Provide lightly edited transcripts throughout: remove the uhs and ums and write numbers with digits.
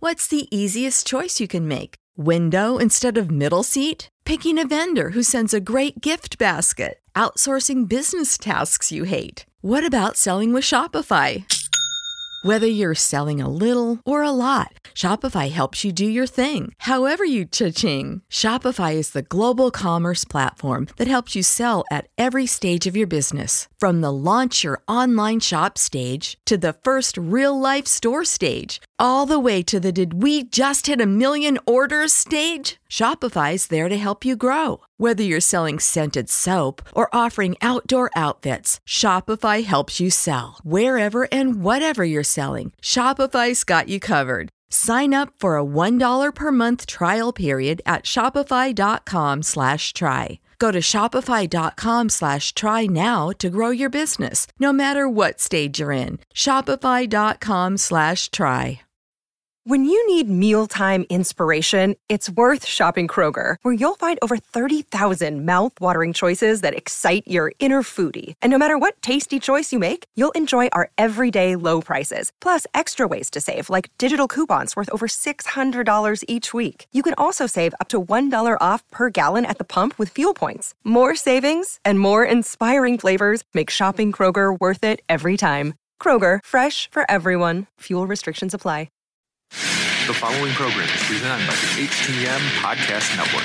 What's the easiest choice you can make? Window instead of middle seat? Picking a vendor who sends a great gift basket? Outsourcing business tasks you hate? What about selling with Shopify? Whether you're selling a little or a lot, Shopify helps you do your thing, however you cha-ching. Shopify is the global commerce platform that helps you sell at every stage of your business. From the launch your online shop stage to the first real-life store stage, all the way to the did we just hit a million orders stage. Shopify's there to help you grow. Whether you're selling scented soap or offering outdoor outfits, Shopify helps you sell. Wherever and whatever you're selling, Shopify's got you covered. Sign up for a $1 per month trial period at shopify.com/try. Go to shopify.com/try now to grow your business, no matter what stage you're in. Shopify.com/try. When you need mealtime inspiration, it's worth shopping Kroger, where you'll find over 30,000 mouth-watering choices that excite your inner foodie. And no matter what tasty choice you make, you'll enjoy our everyday low prices, plus extra ways to save, like digital coupons worth over $600 each week. You can also save up to $1 off per gallon at the pump with fuel points. More savings and more inspiring flavors make shopping Kroger worth it every time. Kroger, fresh for everyone. Fuel restrictions apply. The following program is presented by the HTM Podcast Network.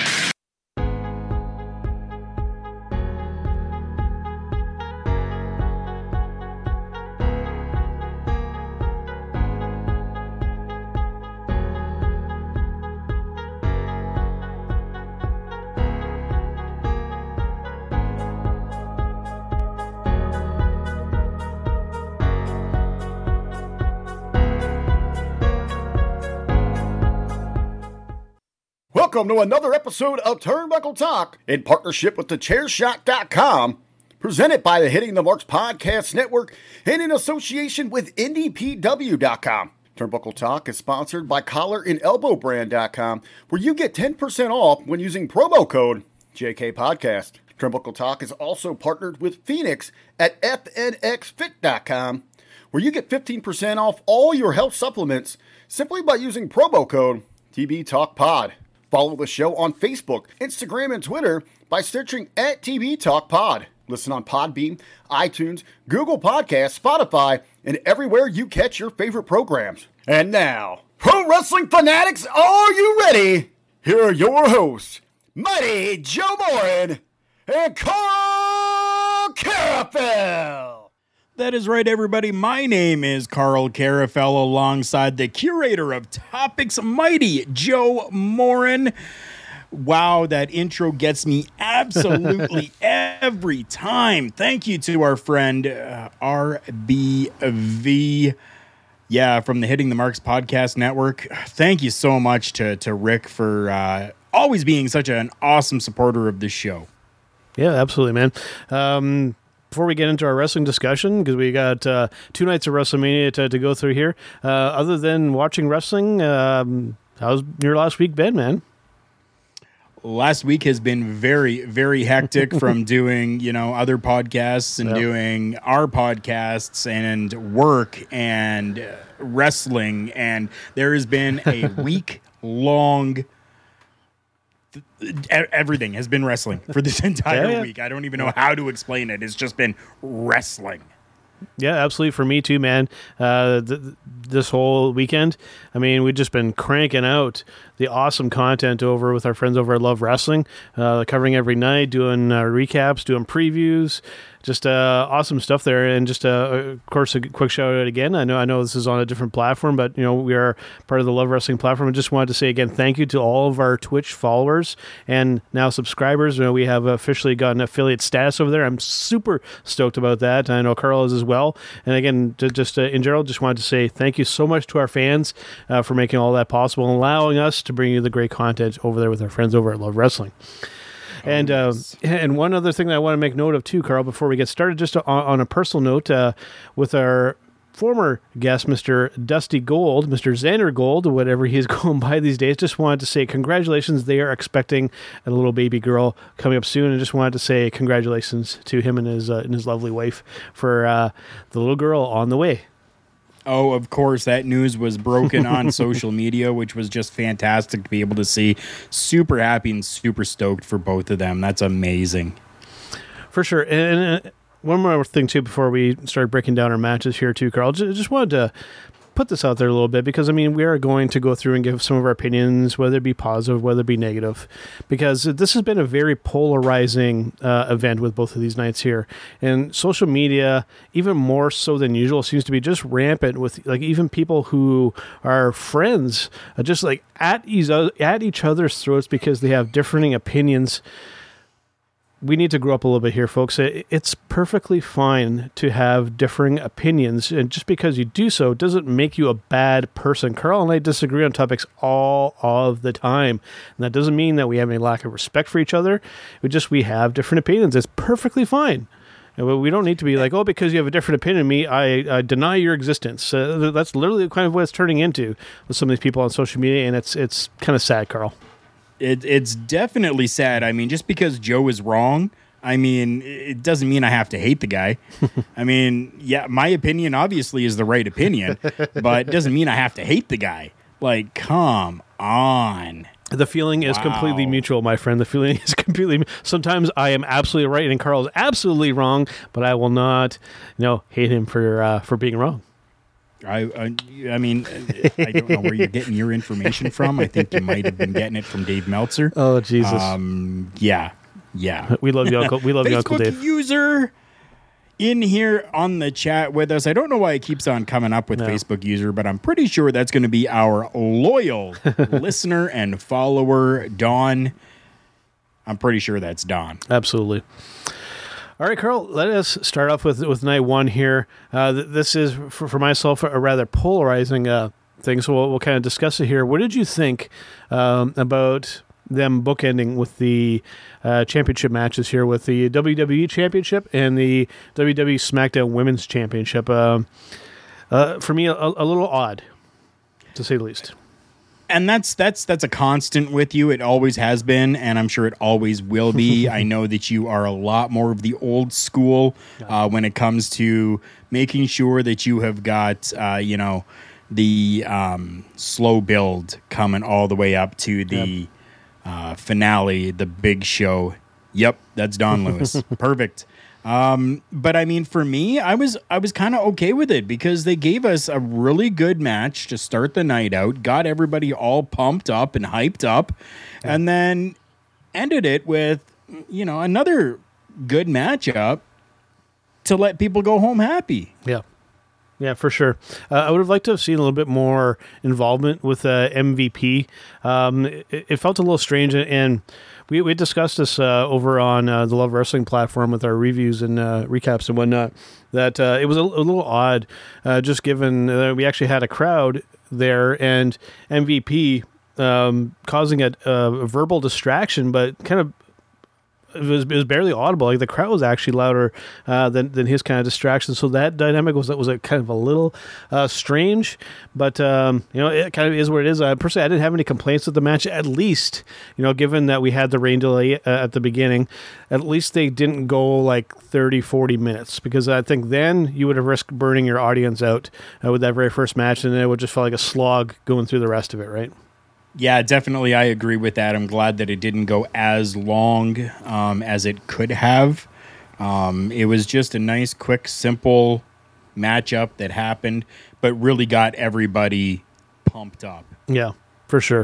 Welcome to another episode of Turnbuckle Talk in partnership with thechairshot.com, presented by the Hitting the Marks Podcast Network and in association with NDPW.com. Turnbuckle Talk is sponsored by collarandelbowbrand.com, where you get 10% off when using promo code JKPodcast. Turnbuckle Talk is also partnered with Phoenix at FNXFit.com, where you get 15% off all your health supplements simply by using promo code TBTalkPod. Follow the show on Facebook, Instagram, and Twitter by searching at TB Talk Pod. Listen on Podbean, iTunes, Google Podcasts, Spotify, and everywhere you catch your favorite programs. And now, pro wrestling fanatics, are you ready? Here are your hosts, Mighty Joe Morin and Carl Carafel. That is right, everybody. My name is Carl Carafel, alongside the curator of topics, Mighty Joe Morin. Wow, that intro gets me absolutely every time. Thank you to our friend RBV, from the Hitting the Marks Podcast Network. Thank you so much to Rick for always being such an awesome supporter of this show. Yeah, absolutely, man. Before we get into our wrestling discussion, because we got 2 nights of WrestleMania to go through here, other than watching wrestling, how's your last week been, man? Last week has been very, very hectic from doing, other podcasts and doing our podcasts and work and wrestling. And there has been a week-long everything has been wrestling for this entire week. I don't even know how to explain it. It's just been wrestling. Yeah, absolutely. For me too, man. This whole weekend, I mean, we've just been cranking out the awesome content over with our friends over at Love Wrestling, covering every night, doing recaps, doing previews, just awesome stuff there. And just, of course, a quick shout out again. I know this is on a different platform, but we are part of the Love Wrestling platform. I just wanted to say again, thank you to all of our Twitch followers and now subscribers. We have officially gotten affiliate status over there. I'm super stoked about that. I know Carl is as well. And again, just in general, just wanted to say thank you so much to our fans for making all that possible and allowing us to bring you the great content over there with our friends over at Love Wrestling. And one other thing that I want to make note of too, Carl, before we get started, just on a personal note, with our former guest, Mr. Dusty Gold, Mr. Xander Gold, whatever he's going by these days, just wanted to say congratulations. They are expecting a little baby girl coming up soon, and just wanted to say congratulations to him and his lovely wife for the little girl on the way. Oh, of course, that news was broken on social media, which was just fantastic to be able to see. Super happy and super stoked for both of them. That's amazing. For sure. And one more thing, too, before we start breaking down our matches here, too, Carl. Just wanted to put this out there a little bit because, I mean, we are going to go through and give some of our opinions, whether it be positive, whether it be negative, because this has been a very polarizing event with both of these nights here. And social media, even more so than usual, seems to be just rampant with, like, even people who are friends just, like, at each other's throats because they have differing opinions. We need to grow up a little bit here, folks. It's perfectly fine to have differing opinions, and just because you do so doesn't make you a bad person. Carl and I disagree on topics all of the time, and that doesn't mean that we have any lack of respect for each other. We have different opinions. It's perfectly fine. And we don't need to be like, oh, because you have a different opinion than me, I deny your existence. That's literally kind of what it's turning into with some of these people on social media, and it's kind of sad, Carl. It's definitely sad. I mean, just because Joe is wrong, I mean, it doesn't mean I have to hate the guy. I mean, yeah, my opinion obviously is the right opinion, but it doesn't mean I have to hate the guy. Like, come on. The feeling is completely mutual, my friend. The feeling is completely. Sometimes I am absolutely right and Carl is absolutely wrong, but I will not, hate him for being wrong. I mean, I don't know where you're getting your information from. I think you might have been getting it from Dave Meltzer. Oh, Jesus. Yeah. We love you, Uncle. We love you, Uncle Dave. Facebook user in here on the chat with us. I don't know why it keeps on coming up with Facebook user, but I'm pretty sure that's going to be our loyal listener and follower, Don. I'm pretty sure that's Don. Absolutely. All right, Carl, let us start off with night one here. This is, for myself, a rather polarizing thing, so we'll kind of discuss it here. What did you think about them bookending with the championship matches here with the WWE Championship and the WWE SmackDown Women's Championship? For me, a little odd, to say the least. And that's a constant with you. It always has been, and I'm sure it always will be. I know that you are a lot more of the old school when it comes to making sure that you have got, the slow build coming all the way up to the finale, the big show. Yep, that's Don Lewis. Perfect. But I mean, for me, I was kind of okay with it because they gave us a really good match to start the night out, got everybody all pumped up and hyped up, and then ended it with, another good matchup to let people go home happy. Yeah, for sure. I would have liked to have seen a little bit more involvement with MVP. It felt a little strange, and we discussed this over on the Love Wrestling platform with our reviews and recaps and whatnot, that it was a little odd, just given that we actually had a crowd there and MVP causing a verbal distraction, but kind of it was barely audible. Like the crowd was actually louder than his kind of distraction. So that dynamic was a kind of a little strange, but it kind of is what it is. Personally, I didn't have any complaints with the match. At least, given that we had the rain delay at the beginning, at least they didn't go like 30, 40 minutes, because I think then you would have risked burning your audience out with that very first match, and then it would just feel like a slog going through the rest of it, right? Yeah, definitely. I agree with that. I'm glad that it didn't go as long as it could have. It was just a nice, quick, simple matchup that happened, but really got everybody pumped up. Yeah, for sure.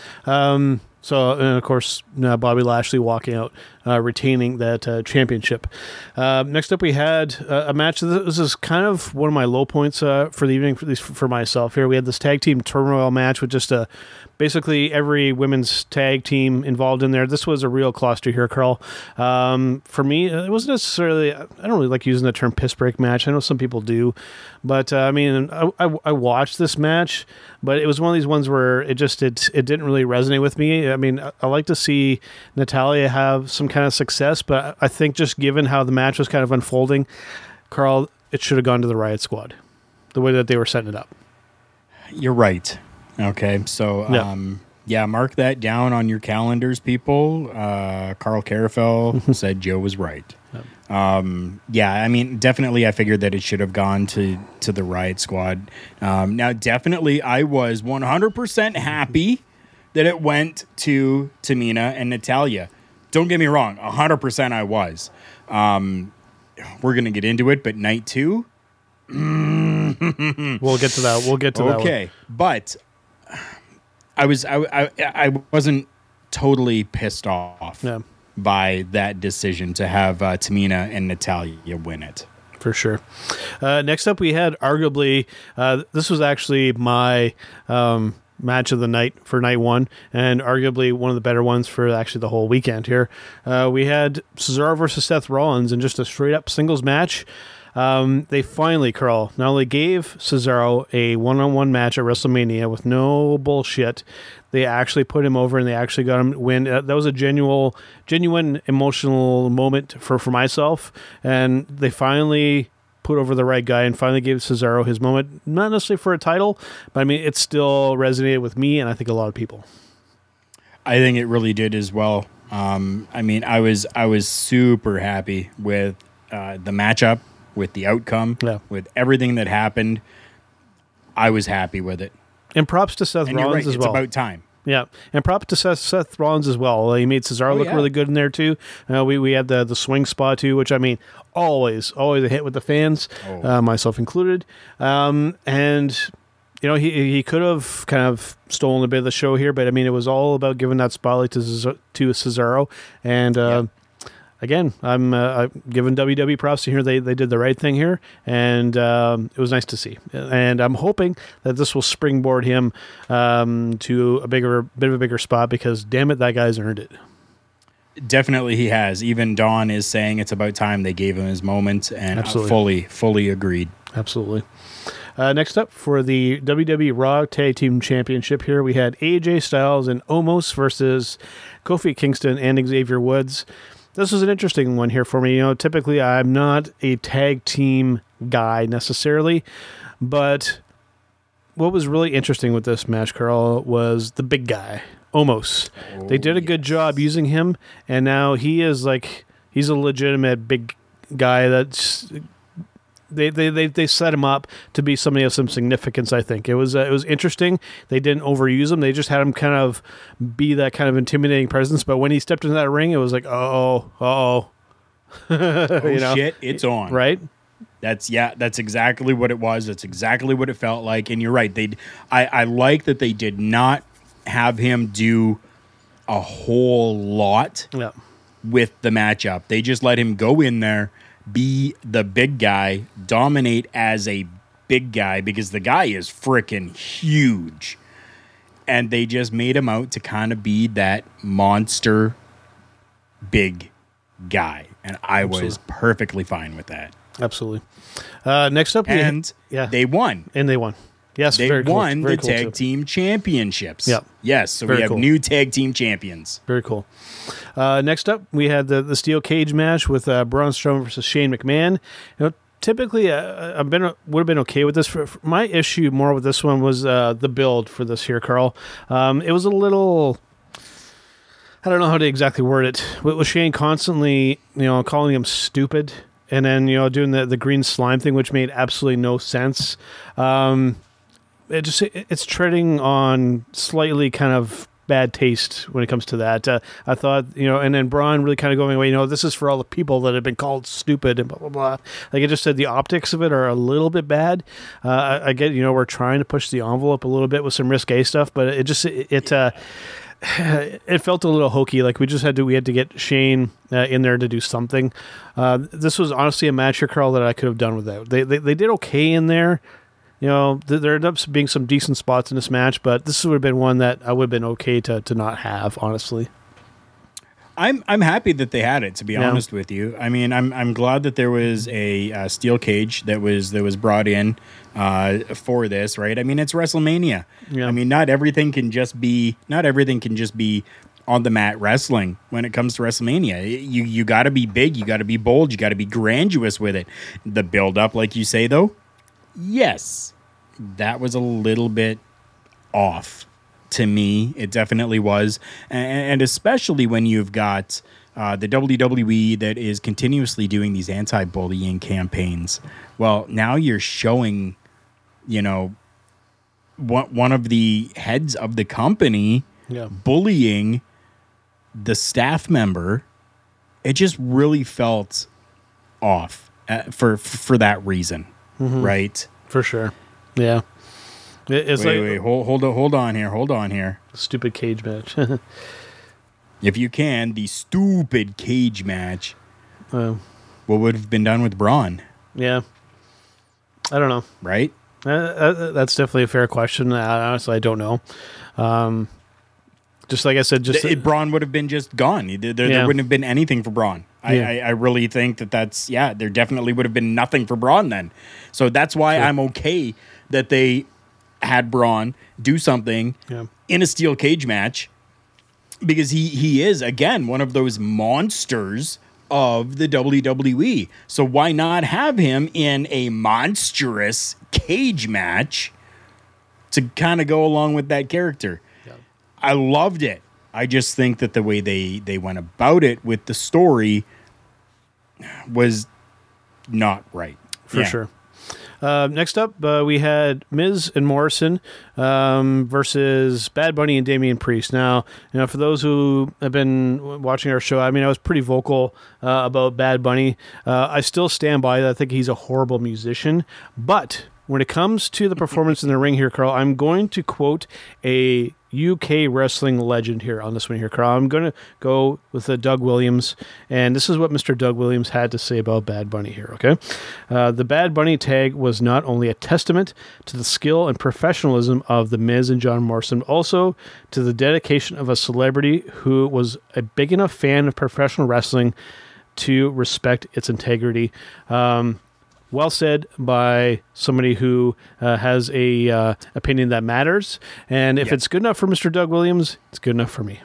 And of course, Bobby Lashley walking out, retaining that championship. Next up, we had a match. This is kind of one of my low points for the evening, at least for myself here. We had this tag team turmoil match with just basically every women's tag team involved in there. This was a real cluster here, Carl. For me, it wasn't necessarily, I don't really like using the term piss break match. I know some people do, but I watched this match, but it was one of these ones where it didn't really resonate with me. I mean, I like to see Natalya have some kind of success, but I think just given how the match was kind of unfolding, Carl, it should have gone to the Riot Squad, the way that they were setting it up. You're right. Okay, so mark that down on your calendars, people. Carl Carafel said Joe was right. Yeah, I mean, definitely I figured that it should have gone to the Riot Squad. Now, definitely I was 100% happy that it went to Tamina and Natalya. Don't get me wrong, 100% I was. We're going to get into it, but night 2... We'll get to that. We'll get to that. Okay, but I wasn't totally pissed off by that decision to have Tamina and Natalya win it. For sure. Next up, we had arguably, this was actually my match of the night for night 1, and arguably one of the better ones for actually the whole weekend here. We had Cesaro versus Seth Rollins in just a straight up singles match. They finally, Carl, not only gave Cesaro a one-on-one match at WrestleMania with no bullshit, they actually put him over and they actually got him to win. That was a genuine emotional moment for myself, and they finally put over the right guy and finally gave Cesaro his moment, not necessarily for a title, but I mean, it still resonated with me and I think a lot of people. I think it really did as well. I mean, I was super happy with the matchup, with the outcome, with everything that happened. I was happy with it. And props to Seth Rollins as well. It's about time. Yeah, and props to Seth Rollins as well. He made Cesaro look really good in there too. We had the swing spot too, which I mean, always a hit with the fans, myself included. And you know, he could have kind of stolen a bit of the show here, but I mean, it was all about giving that spotlight to Cesaro. And again, I'm giving WWE props to here. They did the right thing here, and it was nice to see. And I'm hoping that this will springboard him to a bit of a bigger spot, because damn it, that guy's earned it. Definitely he has. Even Dawn is saying it's about time they gave him his moment, and fully agreed. Absolutely. Next up for the WWE Raw Tag Team Championship here, we had AJ Styles and Omos versus Kofi Kingston and Xavier Woods. This was an interesting one here for me. You know, typically I'm not a tag team guy necessarily, but what was really interesting with this match, Carl, was the big guy, Omos. They did a good job using him, and now he is like, he's a legitimate big guy that's... They set him up to be somebody of some significance. I think it was interesting. They didn't overuse him. They just had him kind of be that kind of intimidating presence. But when he stepped into that ring, it was like, oh, shit, it's on. Right? That's exactly what it was. That's exactly what it felt like. And you're right. I like that they did not have him do a whole lot with the matchup. They just let him go in there, be the big guy, dominate as a big guy, because the guy is freaking huge. And they just made him out to kind of be that monster big guy. And I was perfectly fine with that. Absolutely. Next up, they won. And they won. Yes, they won the tag team championships. Yep. Yes, so we have new tag team champions. Very cool. Next up, we had the steel cage match with Braun Strowman versus Shane McMahon. You know, typically, would have been okay with this. For my issue more with this one was the build for this here, Carl. It was a little... I don't know how to exactly word it. With Shane constantly, calling him stupid, and then doing the green slime thing, which made absolutely no sense. It's treading on slightly kind of bad taste when it comes to that. I thought, and then Braun really kind of going away, this is for all the people that have been called stupid and blah, blah, blah. Like I just said, the optics of it are a little bit bad. I get, we're trying to push the envelope a little bit with some risque stuff, but it felt a little hokey. Like we had to get Shane in there to do something. This was honestly a match here, Carl, that I could have done without. They did okay in there. There ended up being some decent spots in this match, but this would have been one that I would have been okay to not have, honestly. I'm happy that they had it, to be honest with you. I mean, I'm glad that there was a steel cage that was brought in for this, right? I mean, it's WrestleMania. Yeah. I mean, not everything can just be on the mat wrestling when it comes to WrestleMania. You got to be big, you got to be bold, you got to be grandiose with it. The build up, like you say, though. Yes, that was a little bit off to me. It definitely was. And especially when you've got the WWE that is continuously doing these anti-bullying campaigns. Well, now you're showing, one of the heads of the company bullying the staff member. It just really felt off for that reason, right? For sure. Yeah. It's wait, hold on here. Stupid cage match. If you can, the stupid cage match. What would have been done with Braun? Yeah. I don't know. Right? That's definitely a fair question. Honestly, I don't know. Just like I said, Braun would have been just gone. There wouldn't have been anything for Braun. I really think that's, there definitely would have been nothing for Braun then. So that's why I'm okay that they had Braun do something in a steel cage match, because he is, again, one of those monsters of the WWE. So why not have him in a monstrous cage match to kind of go along with that character? I loved it. I just think that the way they went about it with the story was not right. For sure. Next up, we had Miz and Morrison versus Bad Bunny and Damian Priest. Now, for those who have been watching our show, I was pretty vocal about Bad Bunny. I still stand by that. I think he's a horrible musician. But when it comes to the performance in the ring here, Carl, I'm going to quote a UK wrestling legend here on this one here, Carl. I'm going to go with Doug Williams, and this is what Mr. Doug Williams had to say about Bad Bunny here, okay? The Bad Bunny tag was not only a testament to the skill and professionalism of The Miz and John Morrison, also to the dedication of a celebrity who was a big enough fan of professional wrestling to respect its integrity. Well said by somebody who has a opinion that matters. And if it's good enough for Mr. Doug Williams, it's good enough for me.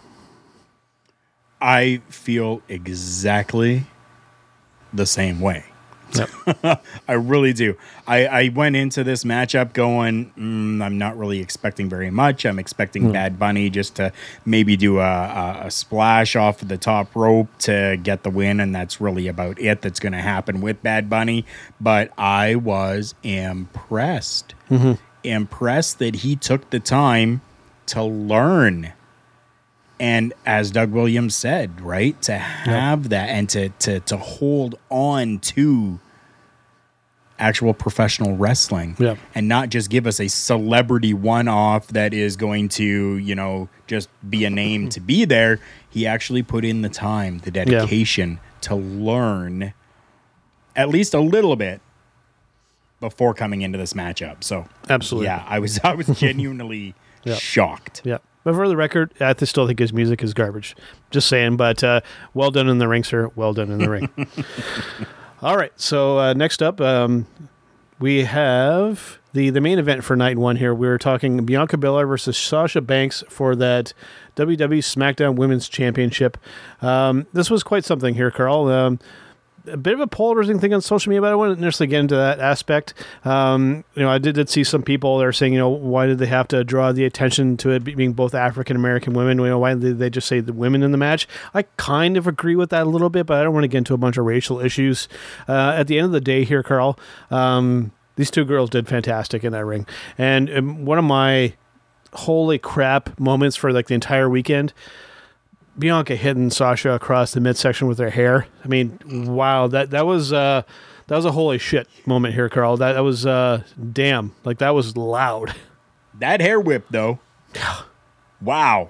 I feel exactly the same way. Yep. I really do. I went into this matchup going, I'm not really expecting very much. I'm expecting Bad Bunny just to maybe do a splash off of the top rope to get the win, and that's really about it that's going to happen with Bad Bunny. But I was impressed. Impressed that he took the time to learn. And as Doug Williams said, right, to have that and to hold on to actual professional wrestling and not just give us a celebrity one-off that is going to, just be a name to be there. He actually put in the time, the dedication to learn at least a little bit before coming into this matchup. So absolutely. Yeah, I was genuinely shocked. Yeah. But for the record, I still think his music is garbage. Just saying, but well done in the ring, sir. Well done in the ring. All right, so next up, we have the main event for night one here. We're talking Bianca Belair versus Sasha Banks for that WWE SmackDown Women's Championship. This was quite something here, Carl. A bit of a polarizing thing on social media, but I wouldn't necessarily get into that aspect. I did see some people that are saying, why did they have to draw the attention to it being both African-American women? Why did they just say the women in the match? I kind of agree with that a little bit, but I don't want to get into a bunch of racial issues. At the end of the day here, Carl, these two girls did fantastic in that ring. And one of my holy crap moments for the entire weekend, Bianca hitting Sasha across the midsection with her hair. I mean, wow, that was a holy shit moment here, Carl. That was damn, that was loud. That hair whip though. Wow.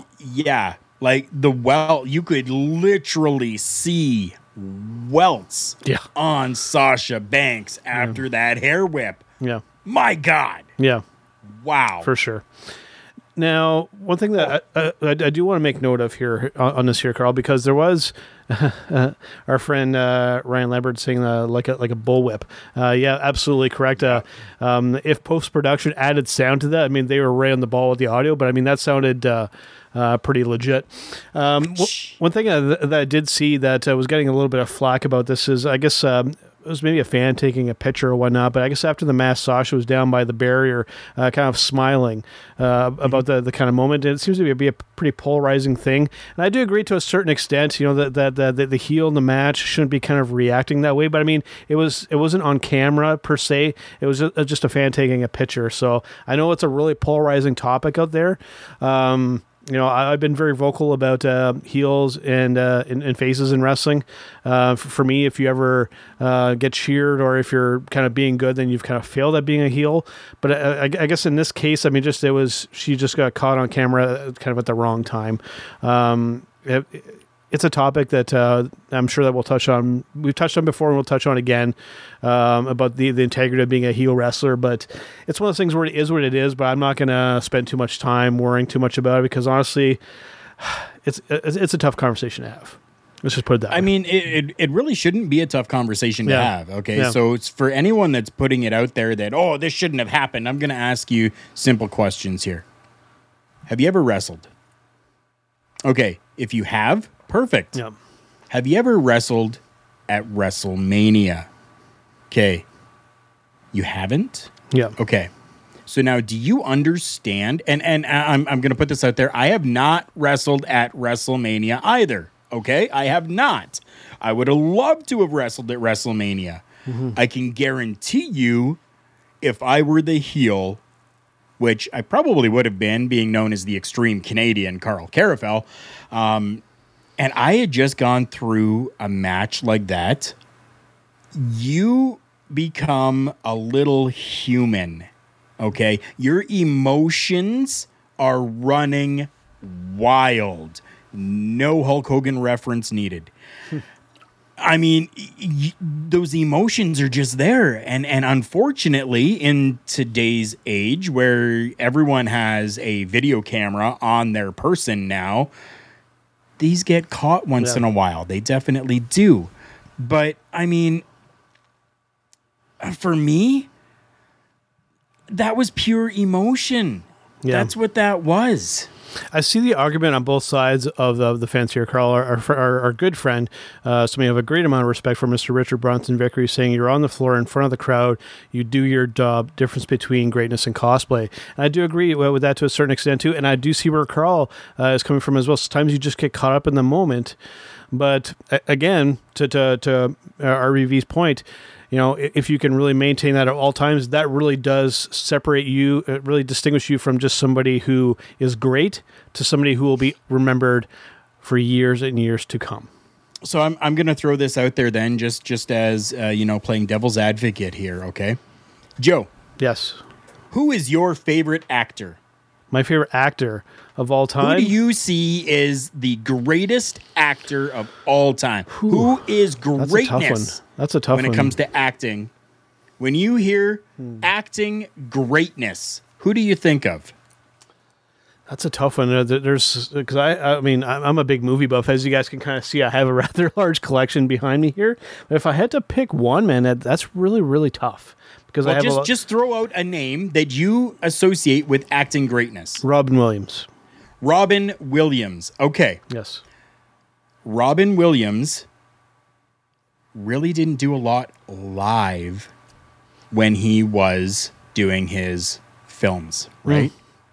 You could literally see welts on Sasha Banks after that hair whip. Yeah. My God. Yeah. Wow. For sure. Now, one thing that I do want to make note of here on this here, Carl, because there was our friend Ryan Lambert saying like a bullwhip. Yeah, absolutely correct. If post-production added sound to that, they were right on the ball with the audio, but that sounded pretty legit. One thing that I did see that was getting a little bit of flack about this is, I guess, was maybe a fan taking a picture or whatnot, but I guess after the match, Sasha was down by the barrier, kind of smiling about the kind of moment. And it seems to be a pretty polarizing thing. And I do agree to a certain extent, that the heel in the match shouldn't be kind of reacting that way. But I mean, it wasn't on camera per se. It was just a fan taking a picture. So I know it's a really polarizing topic out there. I've been very vocal about heels and faces in wrestling. For me, if you ever get cheered or if you're kind of being good, then you've kind of failed at being a heel. But I guess in this case, I mean, she just got caught on camera kind of at the wrong time. It's a topic that I'm sure that we'll touch on. We've touched on before and we'll touch on again about the integrity of being a heel wrestler. But it's one of those things where it is what it is, but I'm not going to spend too much time worrying too much about it because honestly, it's a tough conversation to have. Let's just put it that way. I mean, it really shouldn't be a tough conversation to have, okay? Yeah. So it's for anyone that's putting it out there that, oh, this shouldn't have happened, I'm going to ask you simple questions here. Have you ever wrestled? Okay, if you have, perfect. Yep. Have you ever wrestled at WrestleMania? Okay. You haven't? Yeah. Okay. So now, do you understand? And I'm going to put this out there. I have not wrestled at WrestleMania either. Okay, I have not. I would have loved to have wrestled at WrestleMania. Mm-hmm. I can guarantee you, if I were the heel, which I probably would have been, being known as the Extreme Canadian Karl Karufel, and I had just gone through a match like that, you become a little human, okay? Your emotions are running wild. No Hulk Hogan reference needed. I mean, those emotions are just there. And unfortunately, in today's age where everyone has a video camera on their person now, these get caught once in a while. They definitely do. But, I mean, for me, that was pure emotion. Yeah. That's what that was. I see the argument on both sides of the fence here, Carl. Our good friend, somebody I have a great amount of respect for, Mr. Richard Bronson Vickery, saying you're on the floor in front of the crowd, you do your job, difference between greatness and cosplay. And I do agree with that to a certain extent too, and I do see where Carl is coming from as well. Sometimes you just get caught up in the moment. But again, to RVV's point, if you can really maintain that at all times, that really does separate you, really distinguish you from just somebody who is great to somebody who will be remembered for years and years to come. So I'm going to throw this out there then, just as, playing devil's advocate here, okay? Joe. Yes. Who is your favorite actor? My favorite actor of all time? Who do you see is the greatest actor of all time? Who is greatness? That's a tough one. When it comes to acting. When you hear acting greatness, who do you think of? That's a tough one. Because I'm a big movie buff. As you guys can kind of see, I have a rather large collection behind me here. But if I had to pick one, man, that's really, really tough. Because just throw out a name that you associate with acting greatness. Robin Williams. Robin Williams. Okay. Yes. Robin Williams really didn't do a lot live when he was doing his films, right?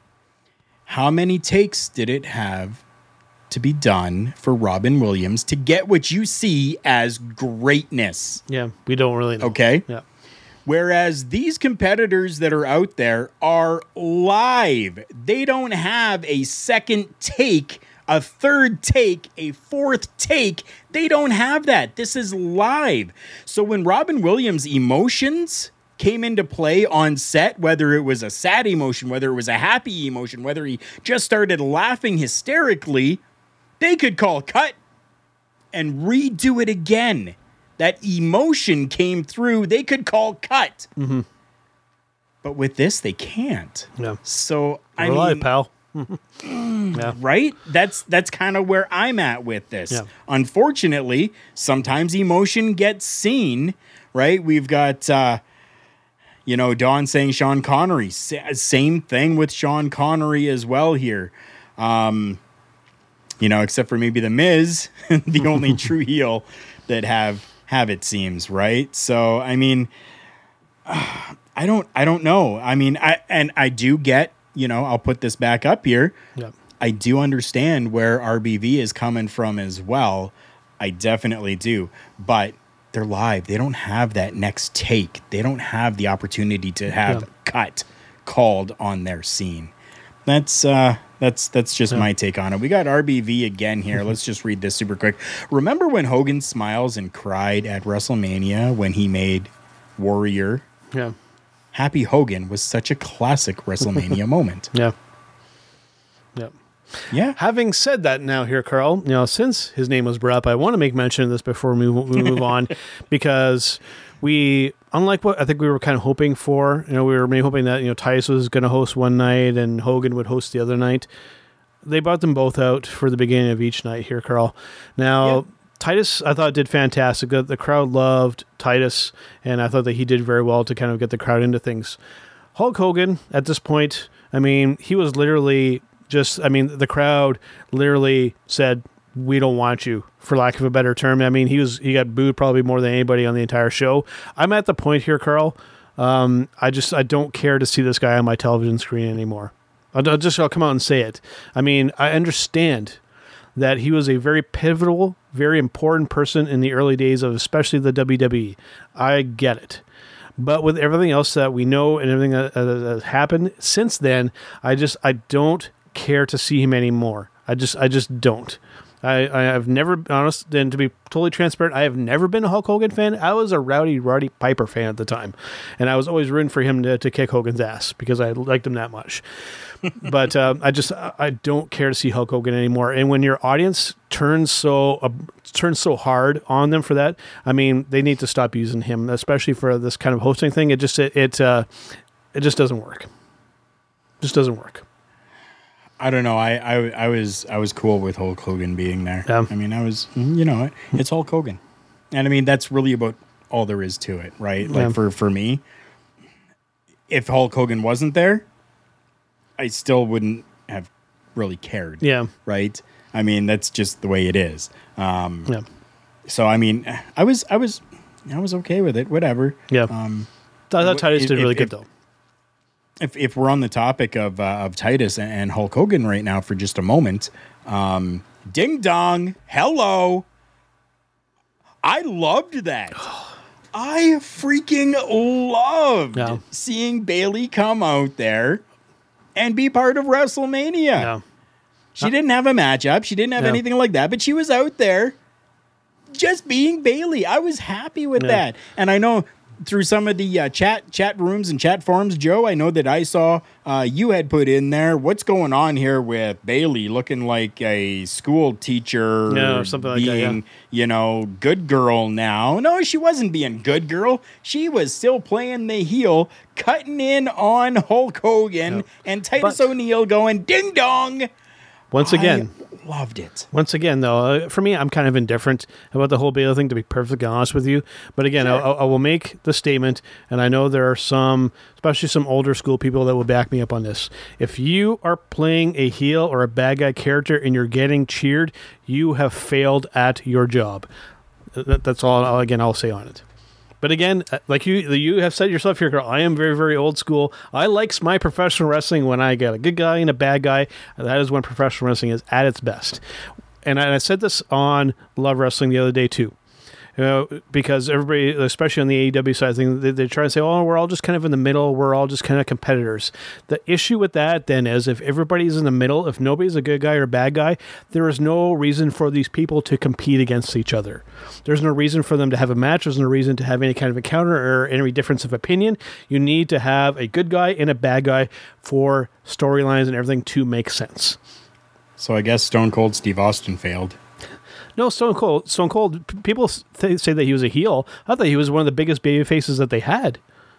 How many takes did it have to be done for Robin Williams to get what you see as greatness? Yeah, we don't really know. Okay? Yeah. Whereas these competitors that are out there are live. They don't have a second take, a third take, a fourth take. They don't have that. This is live. So when Robin Williams' emotions came into play on set, whether it was a sad emotion, whether it was a happy emotion, whether he just started laughing hysterically, they could call cut and redo it again. That emotion came through. They could call cut. Mm-hmm. But with this, they can't. Yeah. So, Rely, pal. Yeah. Right? That's kind of where I'm at with this. Yeah. Unfortunately, sometimes emotion gets seen, right? We've got, Don saying Sean Connery. Same thing with Sean Connery as well here. Except for maybe The Miz, the only true heel that have have, it seems, right? So, I mean, I don't know. I mean, I do get, I'll put this back up here. Yep. I do understand where RBV is coming from as well. I definitely do. But they're live. They don't have that next take. They don't have the opportunity to have cut called on their scene. That's just my take on it. We got RBV again here. Let's just read this super quick. Remember when Hogan smiles and cried at WrestleMania when he made Warrior? Yeah. Happy Hogan was such a classic WrestleMania moment. Yeah. Yep. Yeah. Having said that now here, Carl, since his name was brought up, I want to make mention of this before we move on, because unlike what I think we were kind of hoping for, we were maybe hoping that, Titus was going to host one night and Hogan would host the other night. They brought them both out for the beginning of each night here, Carl. Now, Titus, I thought, did fantastic. The crowd loved Titus, and I thought that he did very well to kind of get the crowd into things. Hulk Hogan, at this point, I mean, he was literally the crowd literally said, "We don't want you," for lack of a better term. I mean, he got booed probably more than anybody on the entire show. I'm at the point here, Carl. I don't care to see this guy on my television screen anymore. I'll come out and say it. I mean, I understand that he was a very pivotal, very important person in the early days of especially the WWE. I get it. But with everything else that we know and everything that has happened since then, I don't care to see him anymore. I just don't. I've never, honest, and to be totally transparent, I have never been a Hulk Hogan fan. I was a Roddy Piper fan at the time, and I was always rooting for him to kick Hogan's ass because I liked him that much. But I don't care to see Hulk Hogan anymore. And when your audience turns so hard on them for that, I mean, they need to stop using him, especially for this kind of hosting thing. It just doesn't work. Just doesn't work. I don't know. I was cool with Hulk Hogan being there. Yeah. I mean, it's Hulk Hogan. And I mean, that's really about all there is to it, right? Like for me, if Hulk Hogan wasn't there, I still wouldn't have really cared. Yeah. Right. I mean, that's just the way it is. So, I mean, I was okay with it. Whatever. Yeah. I thought Titus did really good though. If we're on the topic of Titus and Hulk Hogan right now for just a moment, ding dong, hello. I loved that. I freaking loved seeing Bayley come out there and be part of WrestleMania. Yeah. She didn't have a matchup. She didn't have anything like that, but she was out there just being Bayley. I was happy with that. And I know through some of the chat rooms and chat forums, Joe, I know that I saw you had put in there, what's going on here with Bayley looking like a school teacher or something being, like that, good girl now. No, she wasn't being good girl. She was still playing the heel, cutting in on Hulk Hogan and Titus O'Neil going ding dong. Once again, I loved it. Once again, though, for me, I'm kind of indifferent about the whole Bayley thing, to be perfectly honest with you. But again, sure. I will make the statement, and I know there are some, especially some older school people that will back me up on this. If you are playing a heel or a bad guy character and you're getting cheered, you have failed at your job. That's all, I'll say on it. But again, like you have said yourself here, girl, I am very, very old school. I like my professional wrestling when I get a good guy and a bad guy. That is when professional wrestling is at its best. And I said this on Love Wrestling the other day too. Because everybody, especially on the AEW side of things, they try to say, oh, we're all just kind of in the middle. We're all just kind of competitors. The issue with that then is if everybody's in the middle, if nobody's a good guy or a bad guy, there is no reason for these people to compete against each other. There's no reason for them to have a match. There's no reason to have any kind of encounter or any difference of opinion. You need to have a good guy and a bad guy for storylines and everything to make sense. So I guess Stone Cold Steve Austin failed. No, Stone Cold, people say that he was a heel. I thought he was one of the biggest baby faces that they had.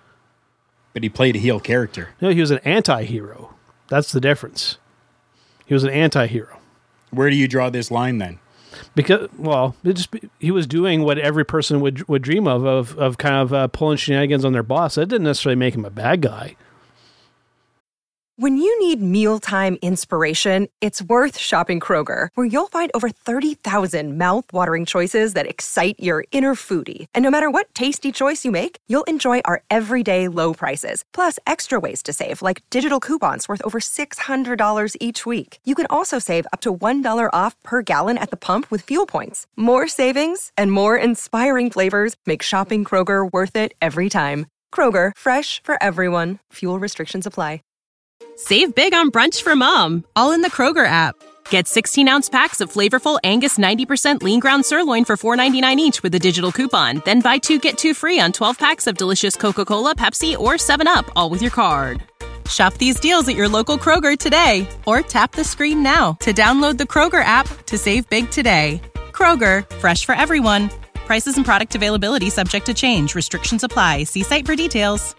But he played a heel character. No, he was an anti-hero. That's the difference. He was an anti-hero. Where do you draw this line then? Because, well, he was doing what every person would dream of kind of pulling shenanigans on their boss. That didn't necessarily make him a bad guy. When you need mealtime inspiration, it's worth shopping Kroger, where you'll find over 30,000 mouth-watering choices that excite your inner foodie. And no matter what tasty choice you make, you'll enjoy our everyday low prices, plus extra ways to save, like digital coupons worth over $600 each week. You can also save up to $1 off per gallon at the pump with fuel points. More savings and more inspiring flavors make shopping Kroger worth it every time. Kroger, fresh for everyone. Fuel restrictions apply. Save big on brunch for mom, all in the Kroger app. Get 16-ounce packs of flavorful Angus 90% lean ground sirloin for $4.99 each with a digital coupon. Then buy 2, get 2 free on 12 packs of delicious Coca-Cola, Pepsi, or 7-Up, all with your card. Shop these deals at your local Kroger today, or tap the screen now to download the Kroger app to save big today. Kroger, fresh for everyone. Prices and product availability subject to change. Restrictions apply. See site for details.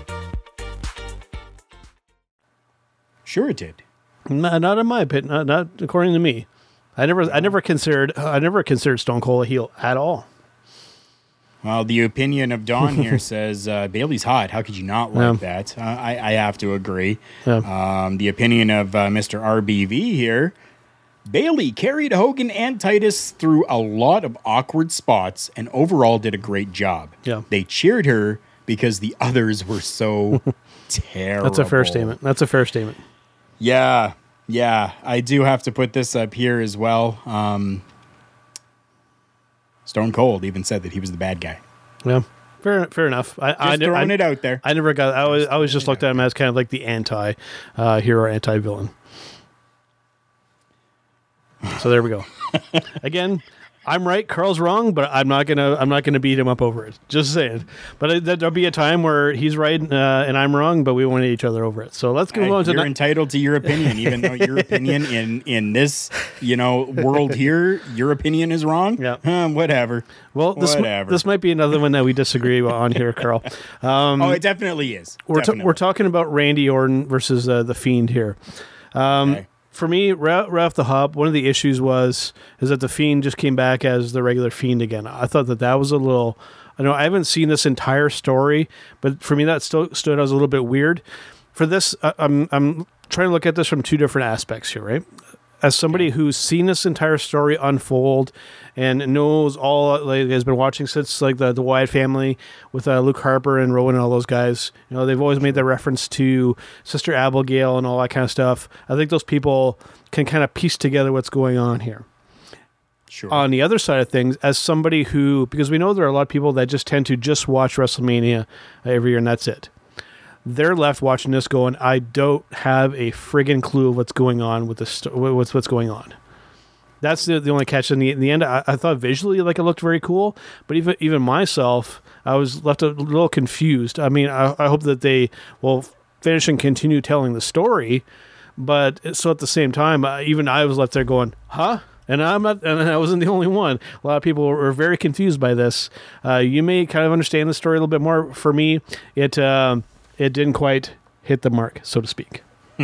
Sure it did. Not in my opinion. Not according to me. I never considered Stone Cold a heel at all. Well, the opinion of Don here says Bailey's hot. How could you not like that? I have to agree. Yeah. The opinion of Mr. RBV here, Bailey carried Hogan and Titus through a lot of awkward spots and overall did a great job. Yeah. They cheered her because the others were so terrible. That's a fair statement. Yeah, I do have to put this up here as well. Stone Cold even said that he was the bad guy. Yeah, fair enough. I throwing it out there. I never got. I was just looked at him as kind of like the anti-hero, anti-villain. So there we go. Again, I'm right, Carl's wrong, but I'm not gonna beat him up over it. Just saying. But there'll be a time where he's right and I'm wrong, but we won't hit each other over it. So let's go on to. You're entitled to your opinion, even though your opinion in this world here, your opinion is wrong. Yeah. Whatever. Well, this might be another one that we disagree on here, Carl. It definitely is. We're talking about Randy Orton versus the Fiend here. Okay. For me, right off the hop, one of the issues is that the Fiend just came back as the regular Fiend again. I thought that was a little. I know I haven't seen this entire story, but for me that stood out as a little bit weird. For this, I'm trying to look at this from two different aspects here, right? As somebody who's seen this entire story unfold and knows all, has been watching since the Wyatt family with Luke Harper and Rowan and all those guys, they've always made the reference to Sister Abigail and all that kind of stuff. I think those people can kind of piece together what's going on here. Sure. On the other side of things, as somebody who, because we know there are a lot of people that just tend to just watch WrestleMania every year and that's it. They're left watching this going, I don't have a friggin' clue of what's going on with what's going on. That's the only catch. In the end, I thought visually it looked very cool, but even myself, I was left a little confused. I mean, I hope that they will finish and continue telling the story, but so at the same time, even I was left there going, huh? And I wasn't the only one. A lot of people were very confused by this. You may kind of understand the story a little bit more. For me, it didn't quite hit the mark, so to speak.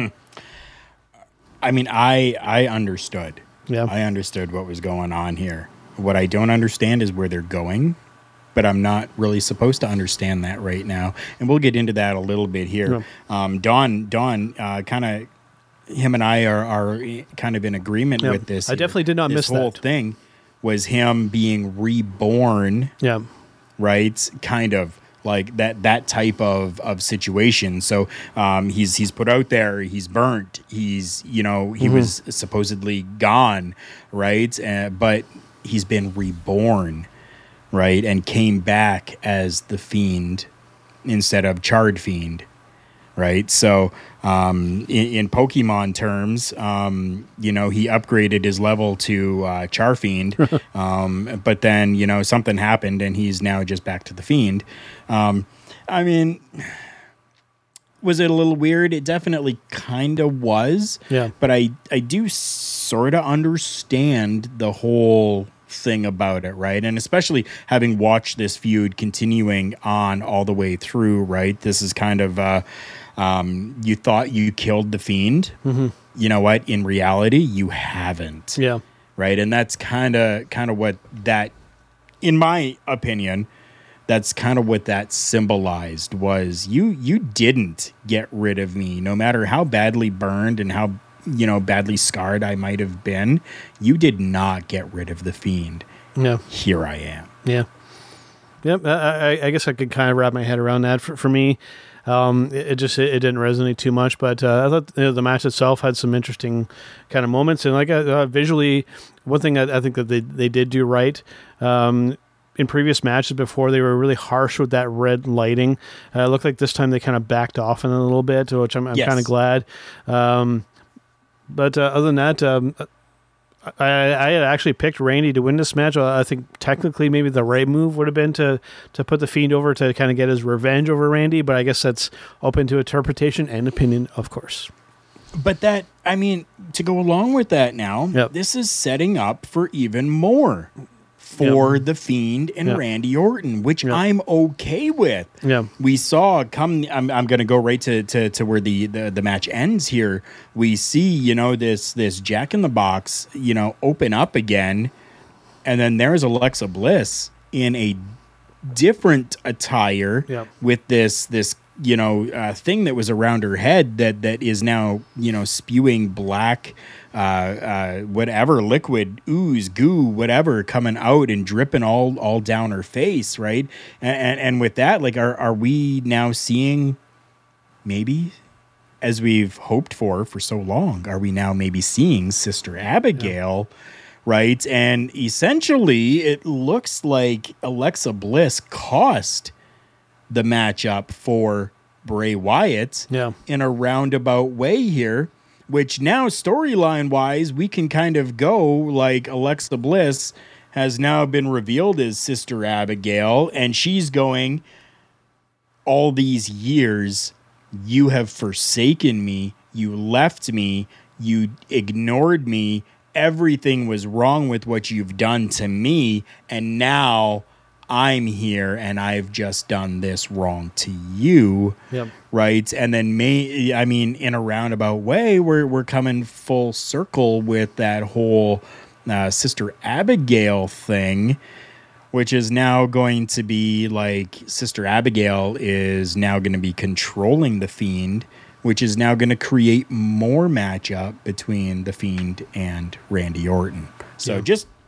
I mean, I understood. Yeah. I understood what was going on here. What I don't understand is where they're going, but I'm not really supposed to understand that right now. And we'll get into that a little bit here. Yeah. Don, kind of, him and I are kind of in agreement with this. I definitely did not miss that. This whole thing was him being reborn. Yeah. Right? Kind of. Like that type of situation. So he's put out there. He's burnt. He was supposedly gone, right? But he's been reborn, right? And came back as the Fiend instead of Charred Fiend, right? So in Pokemon terms, he upgraded his level to Charfiend, but then something happened and he's now just back to the Fiend. I mean, was it a little weird? It definitely kind of was. Yeah. But I do sort of understand the whole thing about it, right? And especially having watched this feud continuing on all the way through, right? This is kind of you thought you killed the Fiend. Mm-hmm. You know what? In reality, you haven't. Yeah. Right? And that's kind of what that, in my opinion, that's kind of what that symbolized was you didn't get rid of me, no matter how badly burned and how, badly scarred I might have been. You did not get rid of the Fiend. Yeah. Here I am. Yeah. Yep. I guess I could kind of wrap my head around that. For me, it didn't resonate too much, but I thought the match itself had some interesting kind of moments, and like visually, one thing I think that they did do right. In previous matches before, they were really harsh with that red lighting. It looked like this time they kind of backed off in a little bit, which I'm kind of glad. But other than that, I had actually picked Randy to win this match. I think technically maybe the right move would have been to put the Fiend over to kind of get his revenge over Randy, but I guess that's open to interpretation and opinion, of course. But to go along with that now, This is setting up for even more for the Fiend and Randy Orton, which I'm okay with. Yeah. We saw I'm going to go right to where the match ends here. We see, this Jack in the Box, open up again, and then there's Alexa Bliss in a different attire with this thing that was around her head that is now, spewing black whatever liquid, ooze, goo, whatever, coming out and dripping all down her face, right? And with that, like, are we now seeing, maybe as we've hoped for so long, are we now maybe seeing Sister Abigail, right? And essentially, it looks like Alexa Bliss cost the matchup for Bray Wyatt in a roundabout way here, which now storyline wise, we can kind of go like Alexa Bliss has now been revealed as Sister Abigail, and she's going, all these years, you have forsaken me, you left me, you ignored me, everything was wrong with what you've done to me, and now I'm here and I've just done this wrong to you. Right. And then in a roundabout way, we're coming full circle with that whole Sister Abigail thing, which is now going to be like Sister Abigail is now going to be controlling the Fiend, which is now going to create more matchup between the Fiend and Randy Orton. So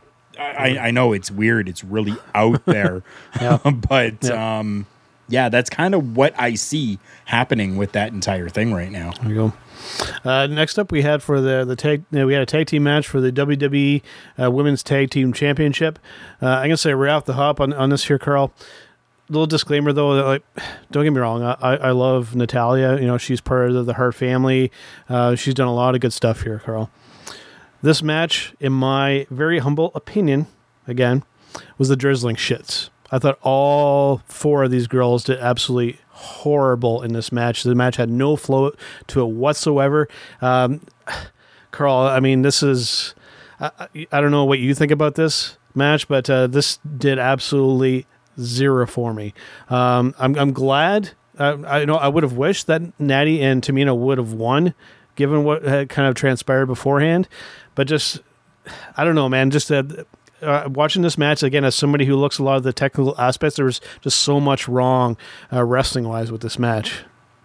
I know it's weird. It's really out there. But that's kind of what I see happening with that entire thing right now. There you go. Next up, we had for the tag. We had a tag team match for the WWE Women's Tag Team Championship. I'm gonna say right off the hop on this here, Carl. Little disclaimer though, like, don't get me wrong. I love Natalya. She's part of the Hart family. She's done a lot of good stuff here, Carl. This match, in my very humble opinion, again, was the drizzling shits. I thought all four of these girls did absolutely horrible in this match. The match had no flow to it whatsoever. Carl, this is... I don't know what you think about this match, but this did absolutely zero for me. I'm glad. I would have wished that Natty and Tamina would have won, given what had kind of transpired beforehand. But just, I don't know, man. Just watching this match, again, as somebody who looks at a lot of the technical aspects, there was just so much wrong wrestling-wise with this match.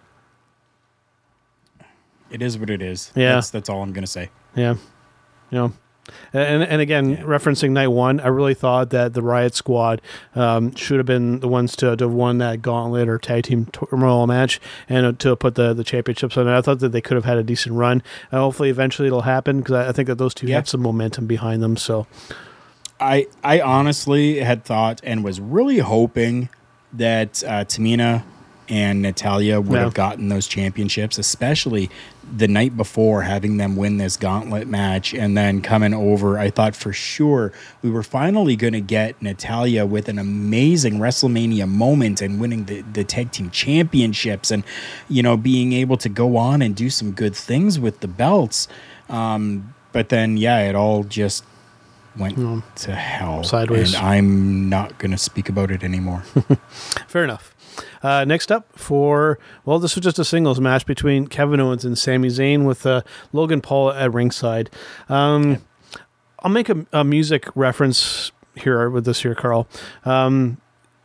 It is what it is. Yeah. That's all I'm going to say. Yeah. And again, referencing night one, I really thought that the Riot Squad should have been the ones to have won that gauntlet or tag team turmoil match and to put the championships on it. I thought that they could have had a decent run. Hopefully, eventually it'll happen because I think that those two have some momentum behind them. So, I honestly had thought and was really hoping that Tamina and Natalya would have gotten those championships, especially the night before, having them win this gauntlet match and then coming over. I thought for sure we were finally going to get Natalya with an amazing WrestleMania moment and winning the tag team championships and, being able to go on and do some good things with the belts. But then, it all just went to hell. Sideways. And I'm not going to speak about it anymore. Fair enough. Next up this was just a singles match between Kevin Owens and Sami Zayn with Logan Paul at ringside. I'll make a music reference here with this here, Carl.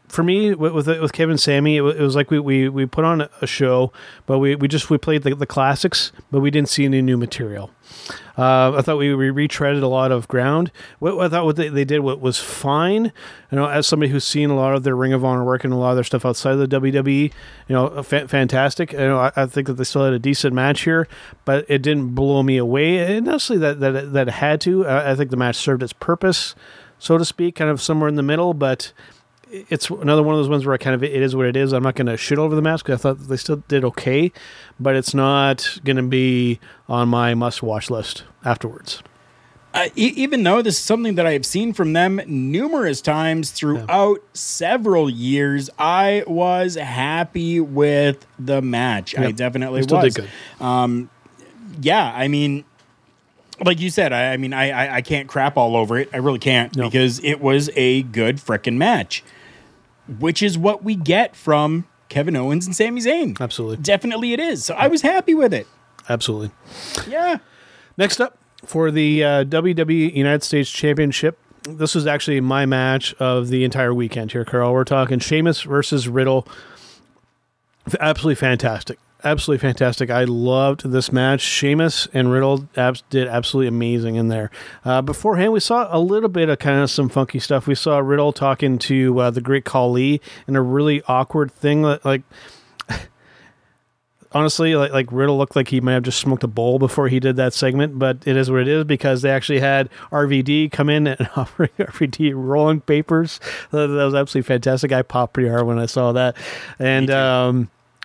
for me, with Kevin and Sammy, it was like we put on a show, but we played the classics, but we didn't see any new material. I thought we retreaded a lot of ground. I thought what they did was fine. As somebody who's seen a lot of their Ring of Honor work and a lot of their stuff outside of the WWE, fantastic. I think that they still had a decent match here, but it didn't blow me away. And necessarily that it had to. I think the match served its purpose, so to speak, kind of somewhere in the middle, but it's another one of those ones where it is what it is. I'm not going to shit over the match because I thought they still did okay, but it's not going to be on my must-watch list afterwards. Even though this is something that I have seen from them numerous times throughout several years, I was happy with the match. Yep. I definitely still was. Did good. I mean, like you said, I can't crap all over it. I really can't because it was a good frickin' match, which is what we get from Kevin Owens and Sami Zayn. Absolutely. Definitely it is. So I was happy with it. Absolutely. Yeah. Next up, for the WWE United States Championship, this was actually my match of the entire weekend here, Carl. We're talking Sheamus versus Riddle. Absolutely fantastic. Absolutely fantastic. I loved this match. Sheamus and Riddle did absolutely amazing in there. Beforehand, we saw a little bit of kind of some funky stuff. We saw Riddle talking to the Great Khali in a really awkward thing. Like honestly, like Riddle looked like he might have just smoked a bowl before he did that segment, but it is what it is because they actually had RVD come in and offer RVD rolling papers. That was absolutely fantastic. I popped pretty hard when I saw that. And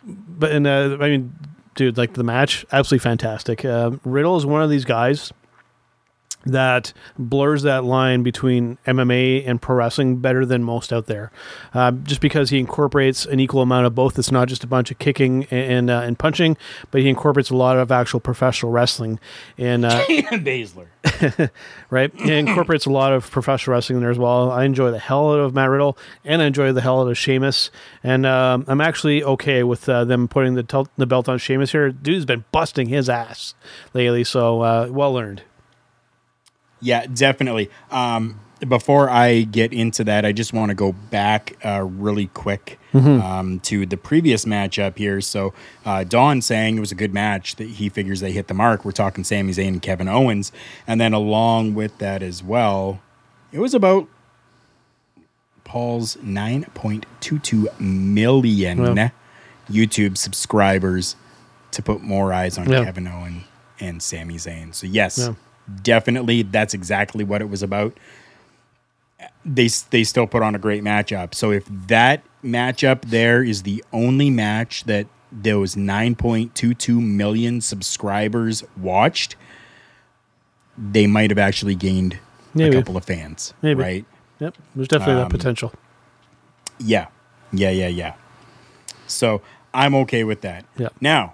dude, like the match, absolutely fantastic. Riddle is one of these guys that blurs that line between MMA and pro wrestling better than most out there. Just because he incorporates an equal amount of both. It's not just a bunch of kicking and punching, but he incorporates a lot of actual professional wrestling. And Baszler. Right? He incorporates a lot of professional wrestling there as well. I enjoy the hell out of Matt Riddle, and I enjoy the hell out of Sheamus. And I'm actually okay with them putting the belt on Sheamus here. Dude's been busting his ass lately, so well earned. Yeah, definitely. Before I get into that, I just want to go back really quick to the previous matchup here. So Don saying it was a good match, that he figures they hit the mark. We're talking Sami Zayn and Kevin Owens. And then along with that as well, it was about Paul's 9.22 million YouTube subscribers to put more eyes on Kevin Owens and Sami Zayn. So yes, definitely that's exactly what it was about. They still put on a great matchup. So if that matchup there is the only match that those 9.22 million subscribers watched, they might have actually gained a couple of fans. Maybe. Right? Yep. There's definitely that potential. Yeah. So I'm okay with that. Yeah. Now,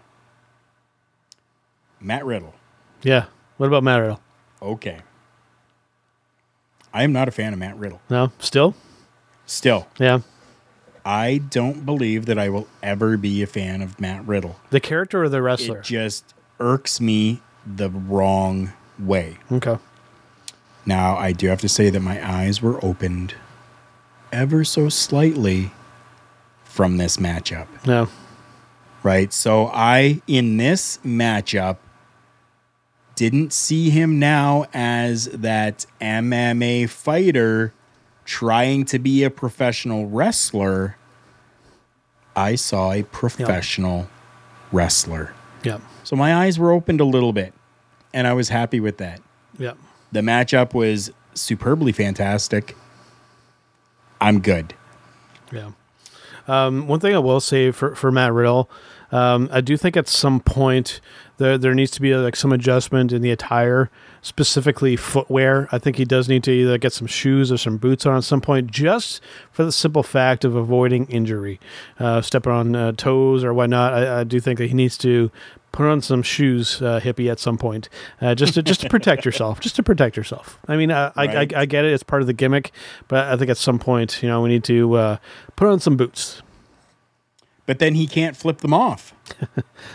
Matt Riddle. Yeah. What about Matt Riddle? Okay. I am not a fan of Matt Riddle. No? Still? Yeah. I don't believe that I will ever be a fan of Matt Riddle. The character or the wrestler? It just irks me the wrong way. Okay. Now, I do have to say that my eyes were opened ever so slightly from this matchup. No. Right? So in this matchup, didn't see him now as that MMA fighter trying to be a professional wrestler. I saw a professional wrestler. Yeah. So my eyes were opened a little bit, and I was happy with that. Yeah. The matchup was superbly fantastic. I'm good. Yeah. One thing I will say for Matt Riddle, I do think at some point there needs to be like some adjustment in the attire, specifically footwear. I think he does need to either get some shoes or some boots on at some point, just for the simple fact of avoiding injury, stepping on toes or whatnot. I do think that he needs to put on some shoes, hippie, at some point, just to protect yourself. Just to protect yourself. I mean, I get it; it's part of the gimmick, but I think at some point, we need to put on some boots. But then he can't flip them off.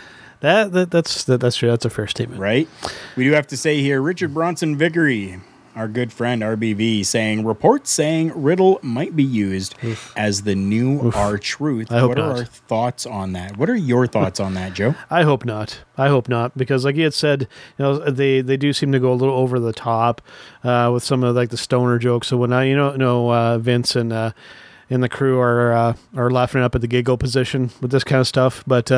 That's true. That's a fair statement, right? We do have to say here, Richard Bronson Vickery. our good friend RBV, saying reports saying Riddle might be used as the new R-Truth. What are our thoughts on that? What are your thoughts on that, Joe? I hope not. Because like you had said, they do seem to go a little over the top with some of like the stoner jokes. So when Vince and the crew are laughing up at the giggle position with this kind of stuff, but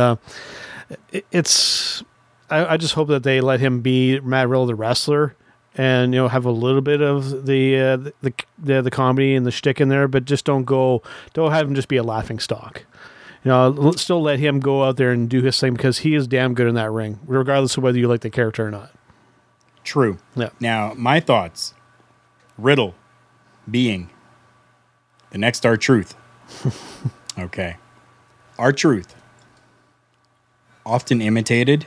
I just hope that they let him be Matt Riddle the wrestler, and have a little bit of the comedy and the shtick in there, but just don't have him just be a laughing stock. Still let him go out there and do his thing, because he is damn good in that ring, regardless of whether you like the character or not. True. Yeah. Now, my thoughts: Riddle being the next R-Truth. Okay, R-Truth, often imitated,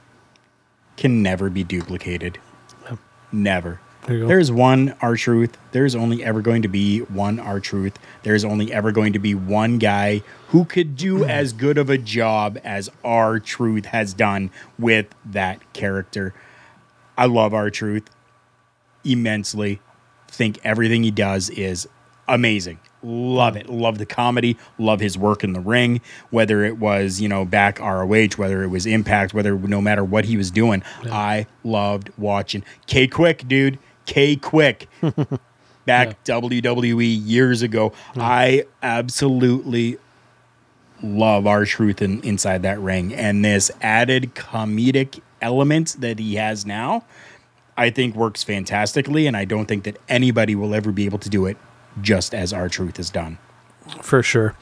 can never be duplicated. Yeah. Never. There's one R-Truth. There's only ever going to be one R-Truth. There's only ever going to be one guy who could do as good of a job as R-Truth has done with that character. I love R-Truth immensely. Think everything he does is amazing. Love it. Love the comedy. Love his work in the ring. Whether it was, back ROH, whether it was Impact, no matter what he was doing, yeah. I loved watching K-Quick, dude. K-Quick. Back WWE years ago. Yeah. I absolutely love R-Truth inside that ring. And this added comedic element that he has now, I think works fantastically. And I don't think that anybody will ever be able to do it just as R-Truth has done. For sure.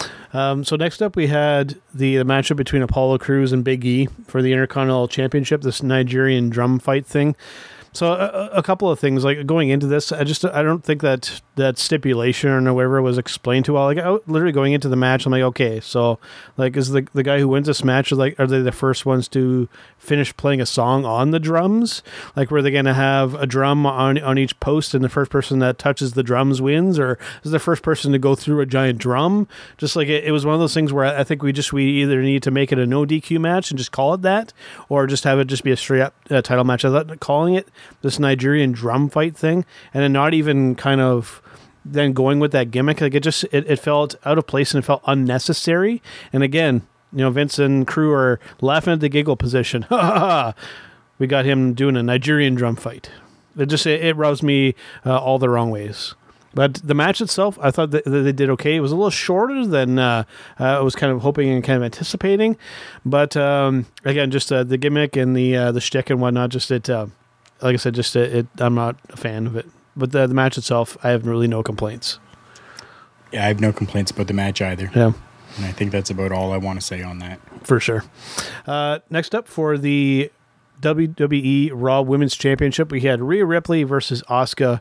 So next up, we had the matchup between Apollo Crews and Big E for the Intercontinental Championship, this Nigerian drum fight thing. So a couple of things, like going into this, I don't think that stipulation or whatever was explained too well. Like, literally going into the match, I'm like, okay, so like, is the guy who wins this match, are they the first ones to finish playing a song on the drums? Like, were they going to have a drum on each post, and the first person that touches the drums wins, or is the first person to go through a giant drum? Just like it was one of those things where I think we either need to make it a no DQ match and just call it that, or just have it just be a straight up title match. I thought calling it this Nigerian drum fight thing, and then not even kind of then going with that gimmick, like it felt out of place and it felt unnecessary. And again, Vince and crew are laughing at the giggle position. We got him doing a Nigerian drum fight. It rubs me all the wrong ways. But the match itself, I thought that they did okay. It was a little shorter than I was kind of hoping and kind of anticipating. But again, just the gimmick and the shtick and whatnot, like I said, I'm not a fan of it. But the match itself, I have really no complaints. Yeah, I have no complaints about the match either. Yeah. And I think that's about all I want to say on that. For sure. Next up for the WWE Raw Women's Championship, we had Rhea Ripley versus Asuka.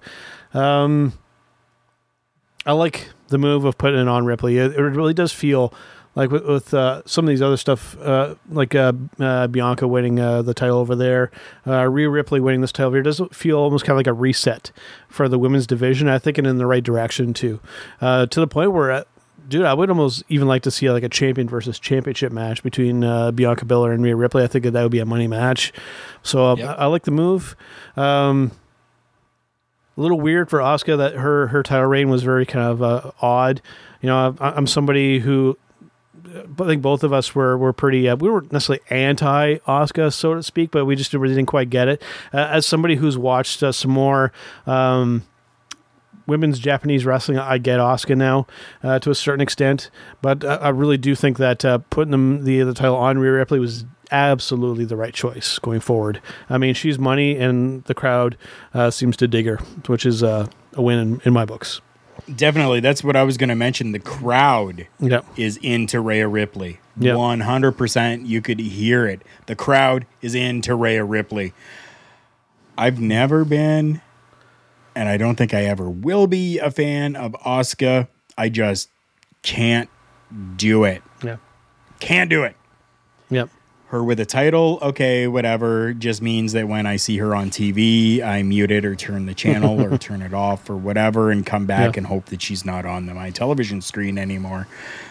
I like the move of putting it on Ripley. It really does feel like with some of these other stuff, like Bianca winning the title over there, Rhea Ripley winning this title over here, does feel almost kind of like a reset for the women's division. I think in the right direction too, to the point where, dude, I would almost even like to see like a champion versus championship match between Bianca Belair and Rhea Ripley. I think that would be a money match. So yep. I like the move. A little weird for Asuka that her title reign was very kind of odd. I'm somebody who, I think both of us were pretty, we weren't necessarily anti-Asuka, so to speak, but we just really didn't quite get it. As somebody who's watched some more women's Japanese wrestling, I get Asuka now to a certain extent, but I really do think that putting the title on Rhea Ripley was absolutely the right choice going forward. I mean, she's money, and the crowd seems to dig her, which is a win in my books. Definitely. That's what I was going to mention. The crowd is into Rhea Ripley. 100%. You could hear it. The crowd is into Rhea Ripley. I've never been, and I don't think I ever will be, a fan of Asuka. I just can't do it. Yeah. Can't do it. Yep. her with a title, okay, whatever, just means that when I see her on TV, I mute it or turn the channel or turn it off or whatever and come back and hope that she's not on my television screen anymore.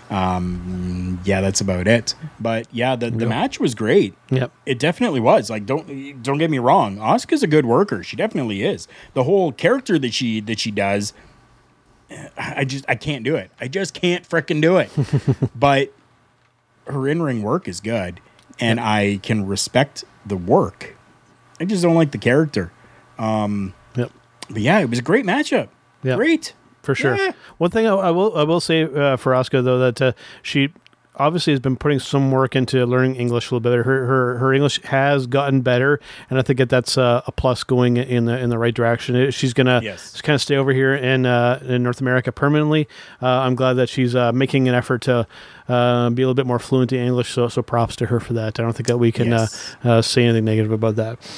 That's about it. But yeah, the match was great. Yep. It definitely was. Like, don't get me wrong. Asuka's a good worker. She definitely is. The whole character that she does, I can't do it. I just can't frickin' do it. But her in-ring work is good. And I can respect the work. I just don't like the character. But yeah, it was a great matchup. Yep. Great. For sure. Yeah. One thing I will say for Asuka, though, that she obviously has been putting some work into learning English a little bit. Her English has gotten better, and I think that's a plus going in the right direction. She's gonna kind of stay over here in North America permanently. I'm glad that she's making an effort to be a little bit more fluent in English. So props to her for that. I don't think that we can say anything negative about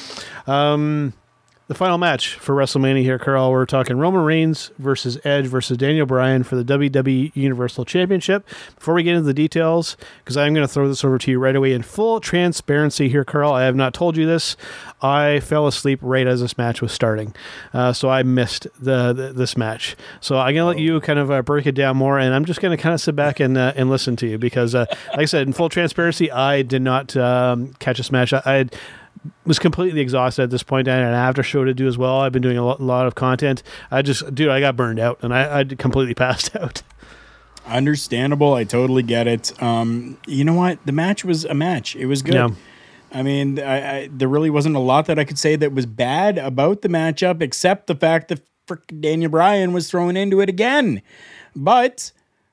that. The final match for WrestleMania here, Carl, we're talking Roman Reigns versus Edge versus Daniel Bryan for the WWE Universal Championship. Before we get into the details, because I'm going to throw this over to you right away in full transparency here, Carl, I have not told you this. I fell asleep right as this match was starting. So I missed this match. So I'm going to let you kind of break it down more, and I'm just going to kind of sit back and listen to you because, like I said, in full transparency, I did not catch this match. I was completely exhausted at this point. I had an after show to do as well. I've been doing a lot of content. I got burned out and I completely passed out. Understandable. I totally get it. You know what? The match was a match. It was good. Yeah. I mean, there really wasn't a lot that I could say that was bad about the matchup, except the fact that Daniel Bryan was thrown into it again. But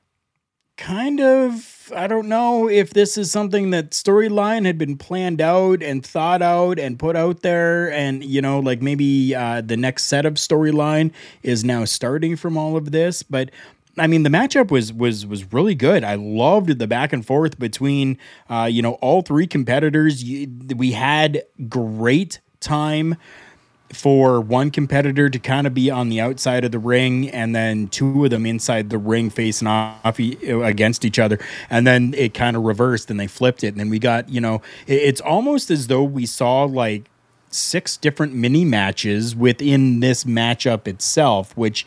kind of, I don't know if this is something that storyline had been planned out and thought out and put out there, and like maybe the next set of storyline is now starting from all of this. But I mean, the matchup was really good. I loved the back and forth between all three competitors. We had great time for one competitor to kind of be on the outside of the ring and then two of them inside the ring facing off against each other. And then it kind of reversed and they flipped it. And then we got, it's almost as though we saw like 6 different mini matches within this matchup itself, which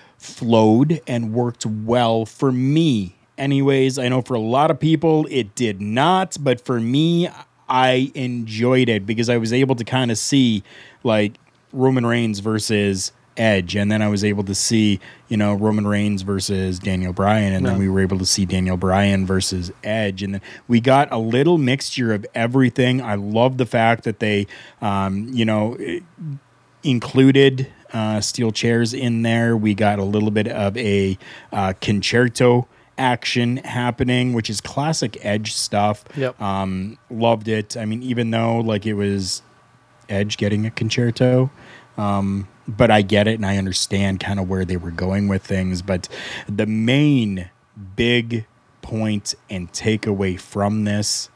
flowed and worked well for me. Anyways, I know for a lot of people it did not, but for me, I enjoyed it because I was able to kind of see like Roman Reigns versus Edge, and then I was able to see, Roman Reigns versus Daniel Bryan, and then we were able to see Daniel Bryan versus Edge, and then we got a little mixture of everything. I love the fact that they, included steel chairs in there. We got a little bit of a concerto action happening, which is classic Edge stuff. Yep. Loved it. I mean, even though like it was Edge getting a concerto, but I get it and I understand kind of where they were going with things. But the main big point and takeaway from this,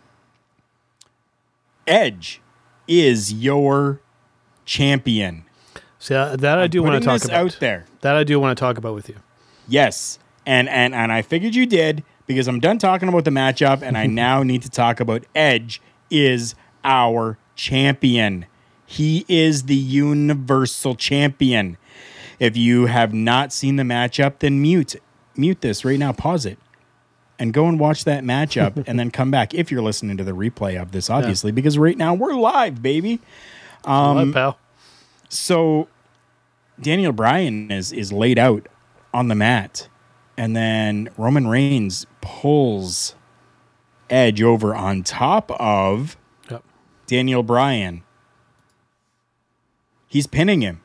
Edge is your champion. See, that I do want to talk about out there. That I do want to talk about with you. Yes, and I figured you did because I'm done talking about the matchup and I now need to talk about Edge is our champion. He is the Universal Champion. If you have not seen the matchup, then mute this right now. Pause it and go and watch that matchup and then come back if you're listening to the replay of this, obviously, because right now we're live, baby. Live, pal. So Daniel Bryan is laid out on the mat, and then Roman Reigns pulls Edge over on top of Daniel Bryan. He's pinning him.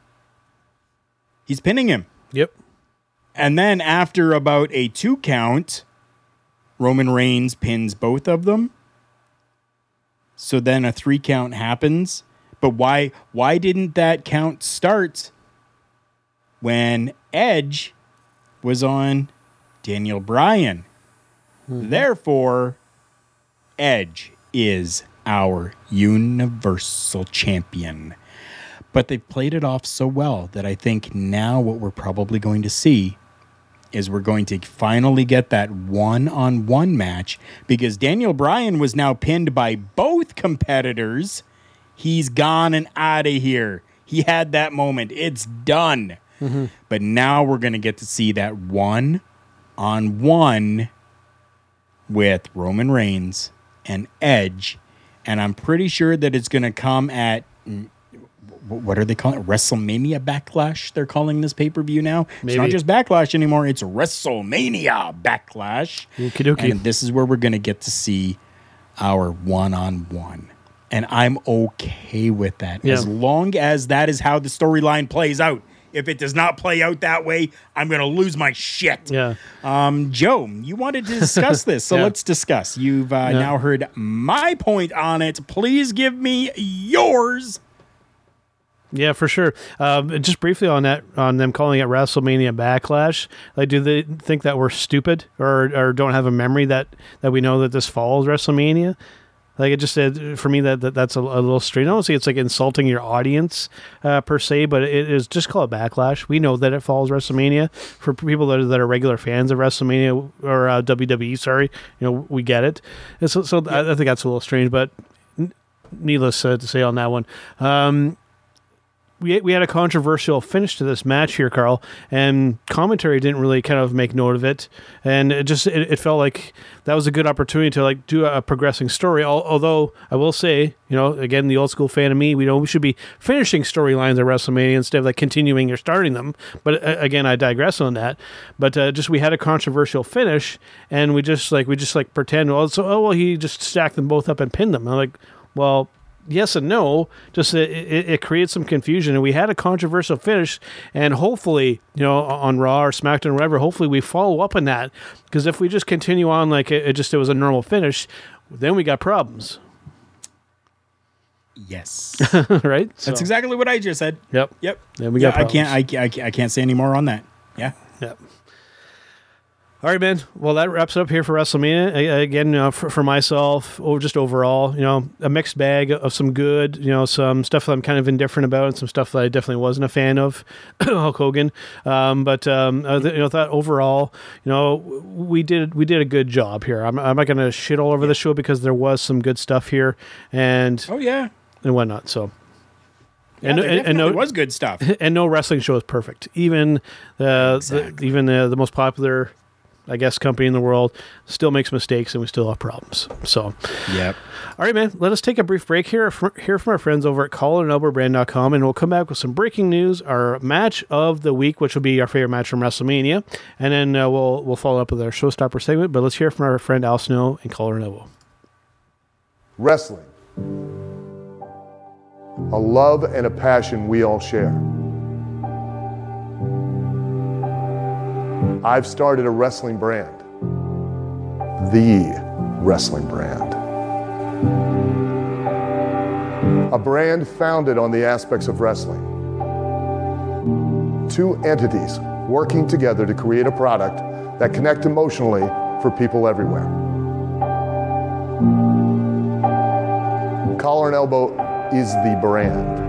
Yep. And then after about a 2 count, Roman Reigns pins both of them. So then a 3 count happens. But why didn't that count start when Edge was on Daniel Bryan? Mm-hmm. Therefore, Edge is our Universal Champion. But they've played it off so well that I think now what we're probably going to see is we're going to finally get that one-on-one match, because Daniel Bryan was now pinned by both competitors. He's gone and out of here. He had that moment. It's done. Mm-hmm. But now we're going to get to see that one-on-one with Roman Reigns and Edge. And I'm pretty sure that it's going to come at... what are they calling it? WrestleMania Backlash? They're calling this pay-per-view now. Maybe. It's not just Backlash anymore. It's WrestleMania Backlash. Okey-dokey. And this is where we're going to get to see our one-on-one. And I'm okay with that. Yeah. As long as that is how the storyline plays out. If it does not play out that way, I'm going to lose my shit. Yeah. Joe, you wanted to discuss this, so let's discuss. You've now heard my point on it. Please give me yours. Yeah, for sure. Just briefly on that, on them calling it WrestleMania Backlash, like, do they think that we're stupid or don't have a memory that we know that this follows WrestleMania? Like, it just said, for me, that's a little strange. I don't see it's like insulting your audience per se, but it is just call it Backlash. We know that it follows WrestleMania. For people that are regular fans of WrestleMania or WWE, sorry, we get it. And so I think that's a little strange, but needless to say on that one. We had a controversial finish to this match here, Carl, and commentary didn't really kind of make note of it, and it felt like that was a good opportunity to like do a progressing story. Although I will say, again, the old school fan of me, we should be finishing storylines at WrestleMania instead of like continuing or starting them. But again, I digress on that. But we had a controversial finish, and we just pretend he just stacked them both up and pinned them. I'm like, well. Yes and no. Just it creates some confusion, and we had a controversial finish. And hopefully, on Raw or SmackDown or whatever, hopefully we follow up on that. Because if we just continue on like it was a normal finish, then we got problems. Yes, right. That's exactly what I just said. Yep. Then we got problems. I can't say any more on that. Yeah. Yep. All right, man. Well, that wraps it up here for WrestleMania. Again, for myself, or just overall, a mixed bag of some good, some stuff that I'm kind of indifferent about, and some stuff that I definitely wasn't a fan of, Hulk Hogan. But thought overall, we did a good job here. I'm not going to shit all over the show because there was some good stuff here, and and whatnot. So. Yeah, and no, was good stuff. And no wrestling show is perfect. Even the most popular, I guess, company in the world still makes mistakes, and we still have problems. So, yep. All right, man. Let us take a brief break here. Hear from our friends over at collarandelbowbrand.com, and we'll come back with some breaking news, our match of the week, which will be our favorite match from WrestleMania, and then we'll follow up with our showstopper segment. But let's hear from our friend Al Snow and Collar and Elbow. Wrestling, a love and a passion we all share. I've started a wrestling brand, the wrestling brand. A brand founded on the aspects of wrestling. Two entities working together to create a product that connect emotionally for people everywhere. Collar and Elbow is the brand.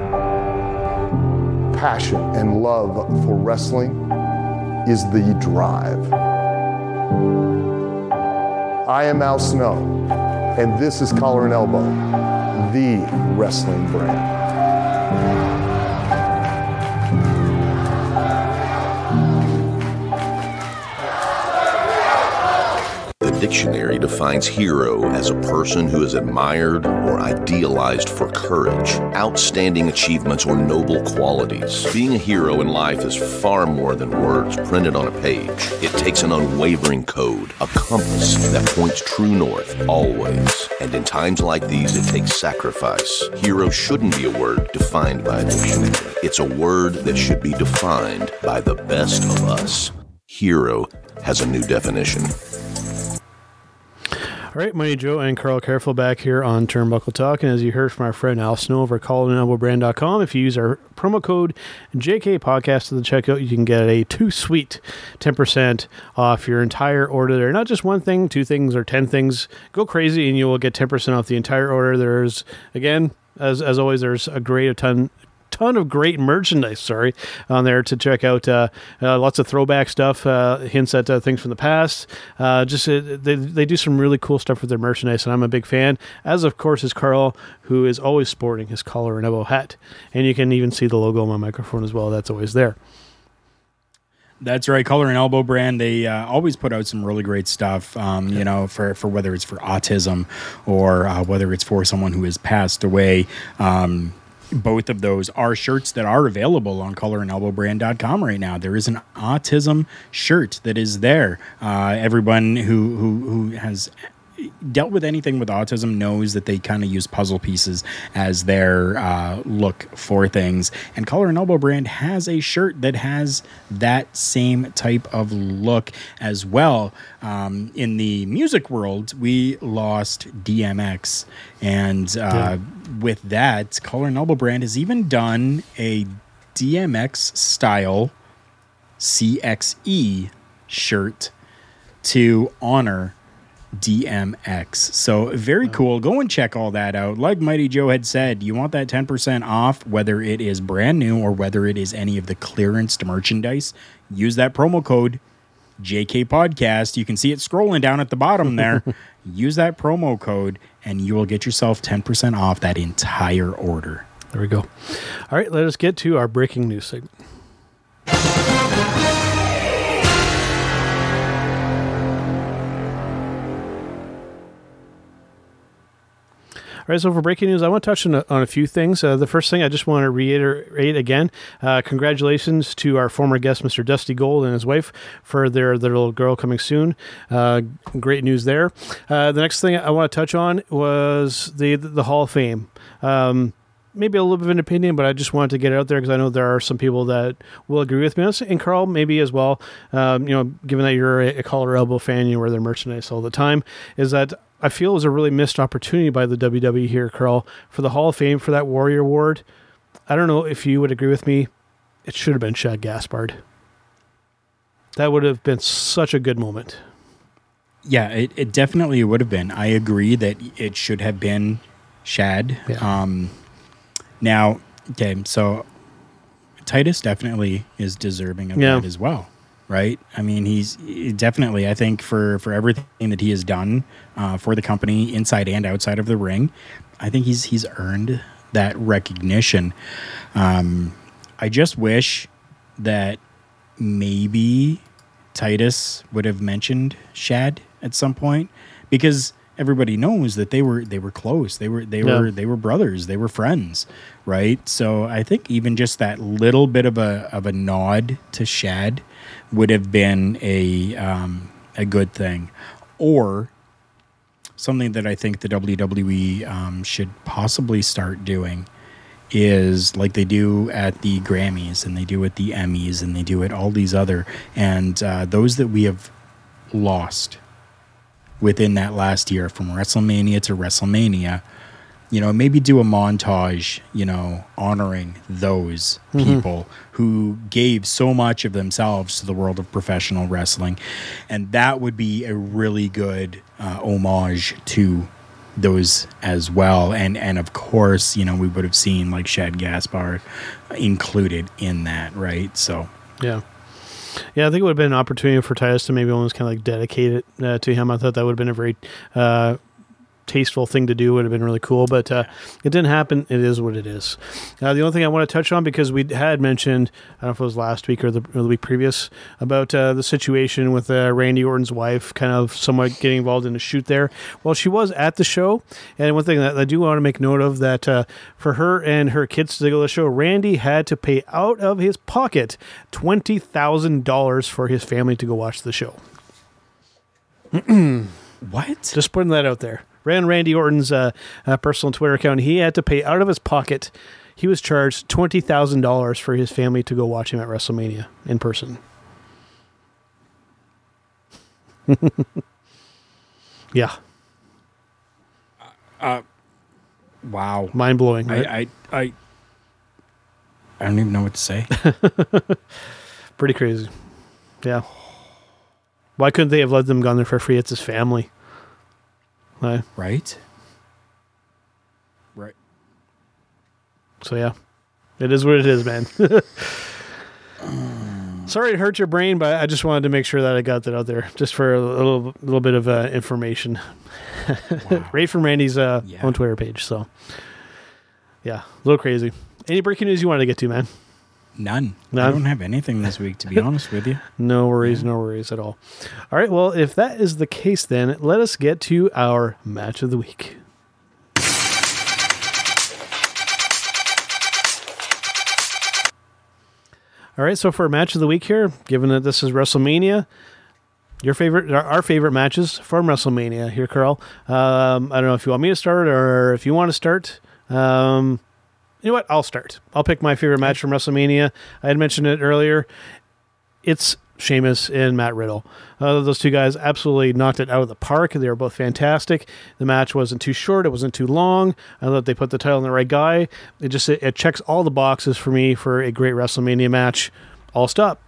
Passion and love for wrestling is the drive. I am Al Snow, and this is Collar and Elbow, the wrestling brand. The dictionary defines hero as a person who is admired or idealized for courage, outstanding achievements, or noble qualities. Being a hero in life is far more than words printed on a page. It takes an unwavering code, a compass that points true north always. And in times like these, it takes sacrifice. Hero shouldn't be a word defined by a dictionary. It's a word that should be defined by the best of us. Hero has a new definition. All right, Mighty Joe and Carl Careful back here on Turnbuckle Talk. And as you heard from our friend Al Snow over at collarandelbowbrand.com, if you use our promo code JK Podcast at the checkout, you can get a sweet 10% off your entire order there. Not just one thing, 2 things, or 10 things. Go crazy and you will get 10% off the entire order. There's, again, as always, there's a great ton ton of great merchandise, on there to check out. Lots of throwback stuff, hints at things from the past. They do some really cool stuff with their merchandise, and I'm a big fan, as of course is Carl, who is always sporting his collar and elbow hat. And you can even see the logo on my microphone as well. That's always there. That's right. Collar and Elbow brand. They always put out some really great stuff, you know, for whether it's for autism or whether it's for someone who has passed away. Both of those are shirts that are available on collarandelbowbrand.com right now. There is an autism shirt that is there. Everyone who has dealt with anything with autism knows that they kind of use puzzle pieces as their look for things. And Collar and Elbow brand has a shirt that has that same type of look as well. In the music world, we lost DMX. And with that, Collar and Elbow brand has even done a DMX style CXE shirt to honor DMX. So very cool. Go and check all that out. Like Mighty Joe had said, you want that 10% off, whether it is brand new or whether it is any of the clearanced merchandise. Use that promo code JK Podcast. You can see it scrolling down at the bottom there. Use that promo code and you will get yourself 10% off that entire order. There we go. All right, let us get to our breaking news segment. All right, so for breaking news, I want to touch on a few things. The first thing I just want to reiterate again, congratulations to our former guest, Mr. Dusty Gold, and his wife for their little girl coming soon. Great news there. The next thing I want to touch on was the Hall of Fame. Maybe a little bit of an opinion, but I just wanted to get it out there because I know there are some people that will agree with me. And Carl, maybe as well, given that you're a Collar Elbow fan, you wear their merchandise all the time, is that I feel it was a really missed opportunity by the WWE here, Carl, for the Hall of Fame, for that Warrior Award. I don't know if you would agree with me. It should have been Shad Gaspard. That would have been such a good moment. Yeah, it definitely would have been. I agree that it should have been Shad. Yeah. Now, okay, so Titus definitely is deserving of that as well, right? I mean, he's definitely, I think, for everything that he has done for the company inside and outside of the ring, I think he's earned that recognition. I just wish that maybe Titus would have mentioned Shad at some point, because everybody knows that they were close. They were brothers. They were friends, right? So I think even just that little bit of a nod to Shad would have been a good thing, or something that I think the WWE should possibly start doing is like they do at the Grammys and they do at the Emmys and they do at all these other, and those that we have lost within that last year from WrestleMania to WrestleMania, maybe do a montage, honoring those people who gave so much of themselves to the world of professional wrestling. And that would be a really good homage to those as well. And of course, we would have seen like Shad Gaspard included in that, right? So, yeah. Yeah, I think it would have been an opportunity for Titus to maybe almost kind of like dedicate it to him. I thought that would have been a very tasteful thing to do. Would have been really cool, but it didn't happen. It is what it is. The only thing I want to touch on, because we had mentioned, I don't know if it was last week or the week previous, about the situation with Randy Orton's wife kind of somewhat getting involved in a shoot there. Well, she was at the show, and one thing that I do want to make note of, that for her and her kids to go to the show, Randy had to pay out of his pocket $20,000 for his family to go watch the show. What? Just putting that out there. Ran Randy Orton's personal Twitter account. He had to pay out of his pocket. He was charged $20,000 for his family to go watch him at WrestleMania in person. Yeah. Wow. Mind blowing. Right? I don't even know what to say. Pretty crazy. Yeah. Why couldn't they have let them go there for free? It's his family. Right. So, yeah. It is what it is, man. Sorry to hurt your brain, but I just wanted to make sure that I got that out there just for a little bit of information. Wow. Right from Randy's on Twitter page. So, yeah, a little crazy. Any breaking news you wanted to get to, man? None. I don't have anything this week, to be honest with you. No worries at all. All right, well, if that is the case, then let us get to our match of the week. All right, so for a match of the week here, given that this is WrestleMania, our favorite matches from WrestleMania here, Carl. I don't know if you want me to start or if you want to start. You know what? I'll start. I'll pick my favorite match from WrestleMania. I had mentioned it earlier. It's Sheamus and Matt Riddle. Those two guys absolutely knocked it out of the park. They were both fantastic. The match wasn't too short. It wasn't too long. I thought they put the title on the right guy. It checks all the boxes for me for a great WrestleMania match. I'll stop.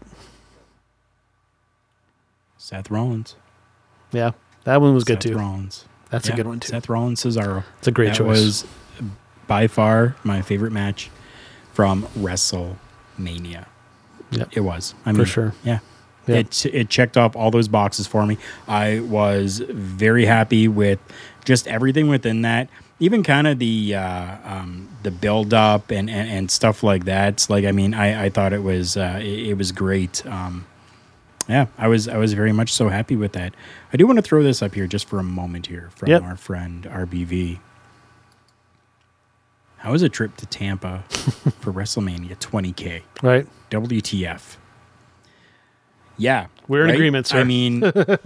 Seth Rollins. Yeah, that one was good too. Seth Rollins. That's a good one too. Seth Rollins, Cesaro. It's a great choice. That was by far my favorite match from WrestleMania. Yeah, it was. For sure. Yeah. It checked off all those boxes for me. I was very happy with just everything within that, even kind of the build up and stuff like that. Like, I mean, I thought it was great. Yeah, I was very much so happy with that. I do want to throw this up here just for a moment here from our friend RBV. How was a trip to Tampa for WrestleMania 20K? Right. WTF. Yeah. We're in agreement, sir. I mean,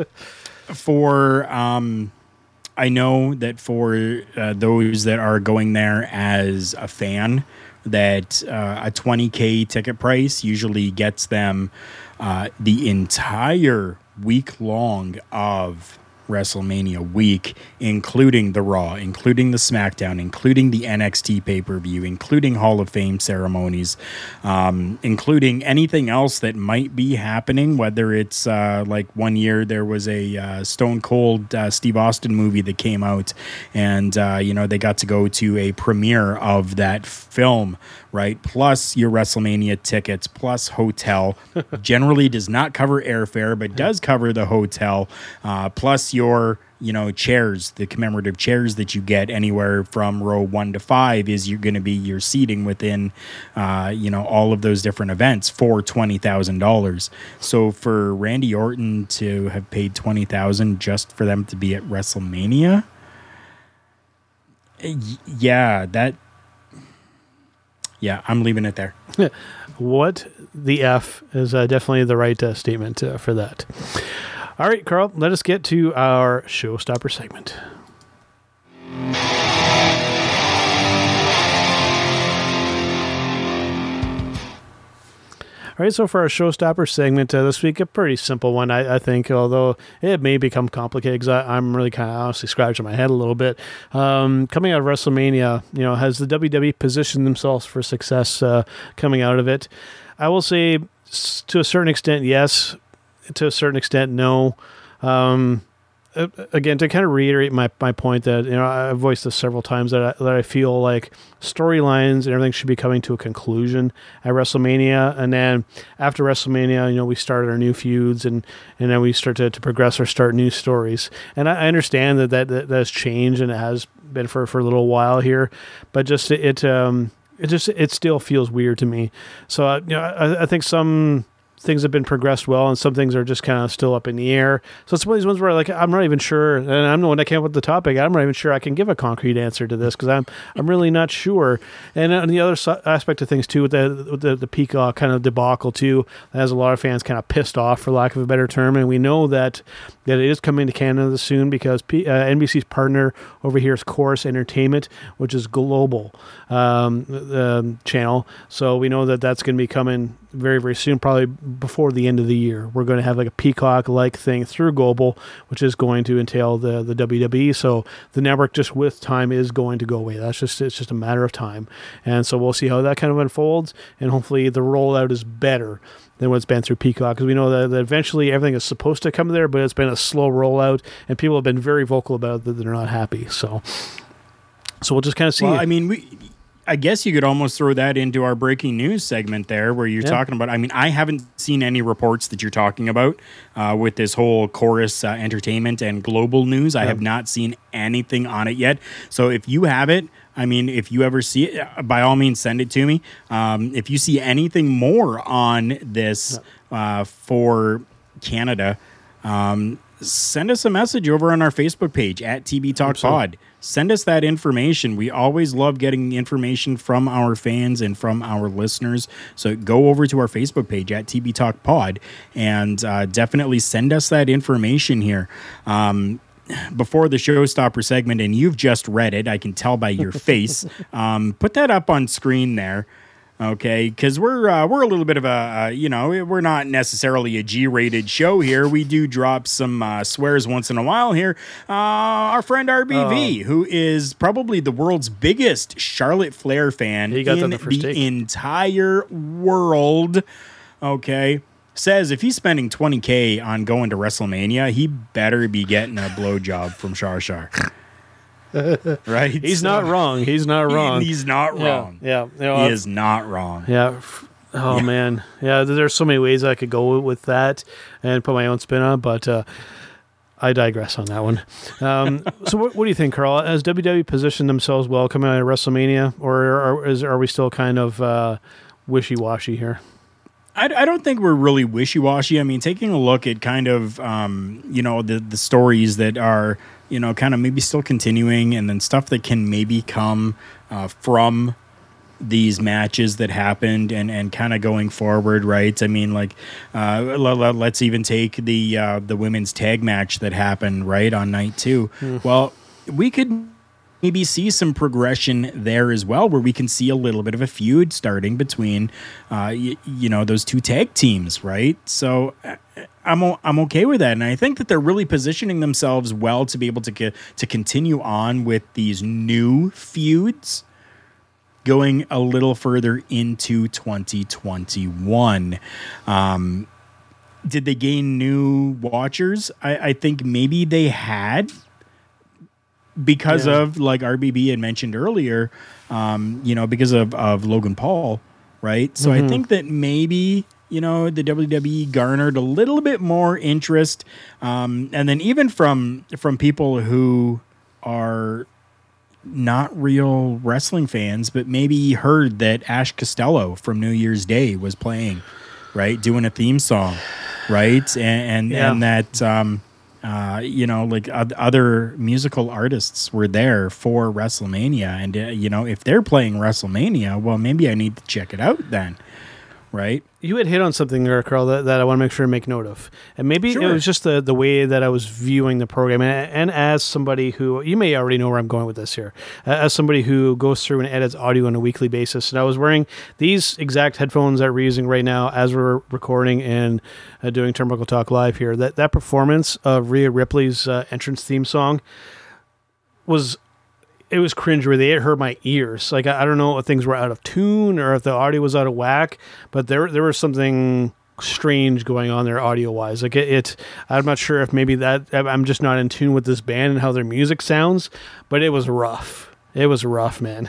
I know that for those that are going there as a fan, that a 20K ticket price usually gets them the entire week long of WrestleMania week, including the Raw, including the SmackDown, including the NXT pay-per-view, including Hall of Fame ceremonies, including anything else that might be happening, whether it's like one year there was a Stone Cold Steve Austin movie that came out, and they got to go to a premiere of that film, right? Plus your WrestleMania tickets, plus hotel. Generally does not cover airfare, but does cover the hotel, plus your chairs, the commemorative chairs that you get anywhere from row 1 to 5 is you're going to be your seating within all of those different events for $20,000. So for Randy Orton to have paid $20,000 just for them to be at WrestleMania, I'm leaving it there. What the F is definitely the right statement for that. All right, Carl, let us get to our showstopper segment. All right, so for our showstopper segment this week, a pretty simple one, I think, although it may become complicated because I'm really kind of honestly scratching my head a little bit. Coming out of WrestleMania, has the WWE positioned themselves for success coming out of it? I will say to a certain extent, yes. To a certain extent, no. Again, to kind of reiterate my point that, I've voiced this several times that I feel like storylines and everything should be coming to a conclusion at WrestleMania. And then after WrestleMania, we started our new feuds and then we start to progress or start new stories. And I understand that has changed and it has been for a little while here, but just it still feels weird to me. So, I think some things have been progressed well and some things are just kind of still up in the air. So it's one of these ones where I'm not even sure, and I'm the one that came up with the topic, I'm not even sure I can give a concrete answer to this because I'm really not sure. And on the other aspect of things too, with the Peacock kind of debacle too, that has a lot of fans kind of pissed off, for lack of a better term. And we know that it is coming to Canada soon because NBC's partner over here is Chorus Entertainment, which is global channel. So we know that that's going to be coming very, very soon, probably before the end of the year. We're going to have like a Peacock-like thing through Global, which is going to entail the WWE. So the network, just with time, is going to go away. It's just a matter of time. And so we'll see how that kind of unfolds, and hopefully the rollout is better than what's been through Peacock, because we know that eventually everything is supposed to come there, but it's been a slow rollout, and people have been very vocal about that they're not happy. So we'll just kind of see. Well, I mean, I guess you could almost throw that into our breaking news segment there where you're talking about, I mean, I haven't seen any reports that you're talking about with this whole Chorus Entertainment and Global News. I have not seen anything on it yet. So if you have it, I mean, if you ever see it, by all means, send it to me. If you see anything more on this for Canada, send us a message over on our Facebook page at TB Talk Pod. Send us that information. We always love getting information from our fans and from our listeners. So go over to our Facebook page at TB Talk Pod and definitely send us that information here. Before the showstopper segment, and you've just read it, I can tell by your face. Put that up on screen there. Okay, because we're a little bit of a, we're not necessarily a G-rated show here. We do drop some swears once in a while here. Our friend RBV, who is probably the world's biggest Charlotte Flair fan in the entire world, okay, says if he's spending $20K on going to WrestleMania, he better be getting a blowjob from Shar. Right? He's not wrong. He's not wrong. He's not wrong. Yeah. He is not wrong. Yeah. Oh, man. Yeah, there's so many ways I could go with that and put my own spin on, but I digress on that one. So what do you think, Carl? Has WWE positioned themselves well coming out of WrestleMania, or are we still kind of wishy-washy here? I don't think we're really wishy-washy. I mean, taking a look at kind of, the stories that are, kind of maybe still continuing, and then stuff that can maybe come from these matches that happened and kind of going forward, right? I mean, like, let's even take the women's tag match that happened, right, on night 2. Well, we could maybe see some progression there as well, where we can see a little bit of a feud starting between, those two tag teams, right? So I'm okay with that, and I think that they're really positioning themselves well to be able to continue on with these new feuds, going a little further into 2021. Did they gain new watchers? I think maybe they had. Because of, like RBB had mentioned earlier, because of Logan Paul, right? So I think that maybe, the WWE garnered a little bit more interest. And then even from people who are not real wrestling fans, but maybe heard that Ash Costello from New Year's Day was playing, right? Doing a theme song, right? And that... other musical artists were there for WrestleMania. And, if they're playing WrestleMania, well, maybe I need to check it out then, right? You had hit on something there, Carl, that I want to make sure to make note of. And maybe it was just the way that I was viewing the program. And as somebody who, you may already know where I'm going with this here, as somebody who goes through and edits audio on a weekly basis. And I was wearing these exact headphones that we're using right now as we're recording and doing Turnbuckle Talk Live here. That performance of Rhea Ripley's entrance theme song was cringeworthy. It hurt my ears. Like, I don't know if things were out of tune or if the audio was out of whack, but there was something strange going on there audio-wise. Like, I'm not sure if maybe that I'm just not in tune with this band and how their music sounds, but it was rough. It was rough, man.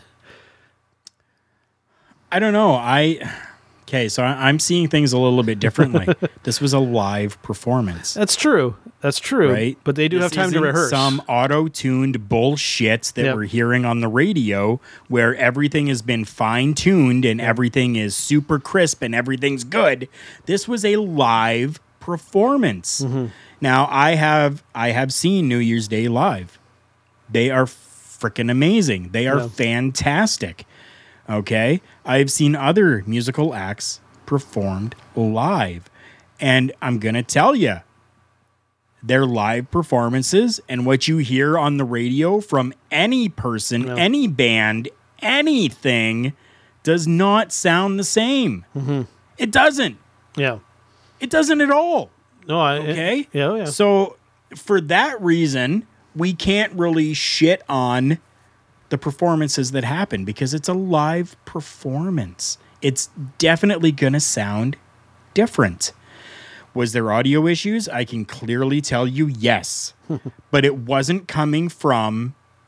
I don't know. Okay, so I'm seeing things a little bit differently. This was a live performance. That's true. Right? But they do have time to rehearse. Some auto-tuned bullshit that we're hearing on the radio where everything has been fine-tuned and everything is super crisp and everything's good. This was a live performance. Now, I have seen New Year's Day live. They are freaking amazing. They are fantastic. Okay? I've seen other musical acts performed live. And I'm going to tell you, their live performances and what you hear on the radio from any person, any band, anything does not sound the same. It doesn't. Yeah. It doesn't at all. No, okay? Yeah. So for that reason, we can't really shit on the performances that happen because it's a live performance. It's definitely going to sound different. Was there audio issues? I can clearly tell you yes. But it wasn't coming from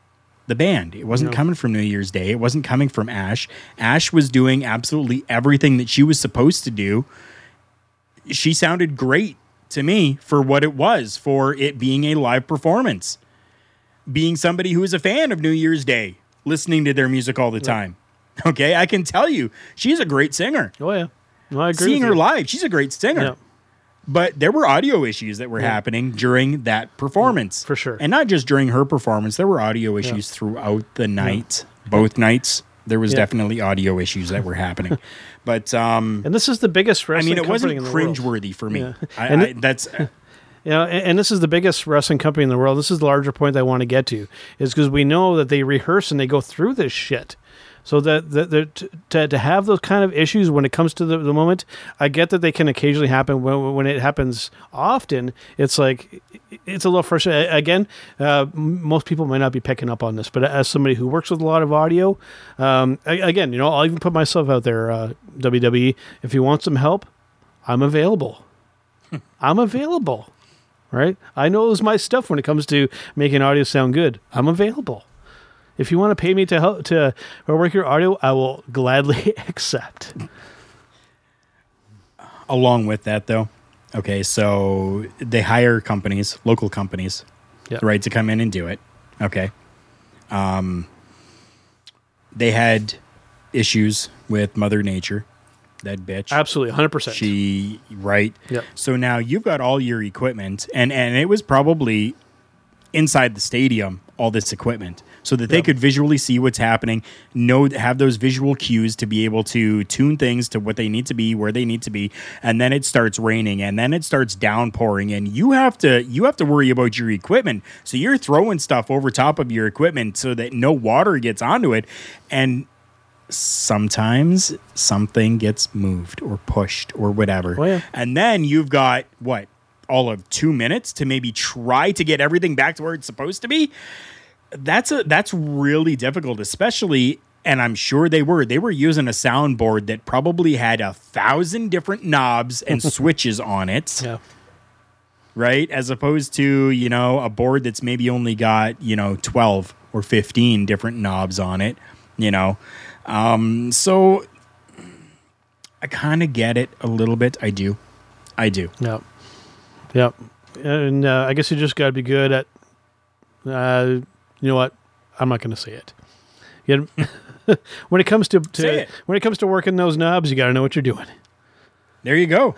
the band. It wasn't coming from New Year's Day. It wasn't coming from Ash. Ash was doing absolutely everything that she was supposed to do. She sounded great to me for what it was, for it being a live performance. Being somebody who is a fan of New Year's Day, listening to their music all the time. Okay, I can tell you, she's a great singer. Oh, yeah. No, I agree. Seeing her live, she's a great singer. Yeah. But there were audio issues that were happening during that performance. For sure. And not just during her performance. There were audio issues throughout the night. Both nights, there was definitely audio issues that were happening. But and this is the biggest wrestling it wasn't company in the world. cringeworthy for me. Yeah. That's... And this is the biggest wrestling company in the world. This is the larger point I want to get to, is because we know that they rehearse and they go through this shit. So to have those kind of issues when it comes to the moment, I get that they can occasionally happen. When it happens often, it's like, it's a little frustrating. Again, most people might not be picking up on this, but as somebody who works with a lot of audio, again, I'll even put myself out there, WWE, if you want some help, I'm available. I'm available. Right? I know it's my stuff when it comes to making audio sound good. I'm available. If you want to pay me to help to work your audio, I will gladly accept. Along with that, though, okay, so they hire companies, local companies, right, to come in and do it. Okay. They had issues with Mother Nature. That bitch. Absolutely, 100%. Right? Yep. So now you've got all your equipment, and it was probably inside the stadium, all this equipment, so that they could visually see what's happening, have those visual cues to be able to tune things to what they need to be, where they need to be, and then it starts raining, and then it starts downpouring, and you have to worry about your equipment. So you're throwing stuff over top of your equipment so that no water gets onto it, and sometimes something gets moved or pushed or whatever. Oh, yeah. And then you've got, all of 2 minutes to maybe try to get everything back to where it's supposed to be. That's really difficult, especially, and I'm sure they were using a soundboard that probably had 1,000 different knobs and switches on it. Yeah. Right? As opposed to, a board that's maybe only got, 12 or 15 different knobs on it, So I kind of get it a little bit. I do. Yep. Yep. And I guess you just got to be good at, you know what? I'm not going to say it. When it comes to working those knobs, you got to know what you're doing. There you go.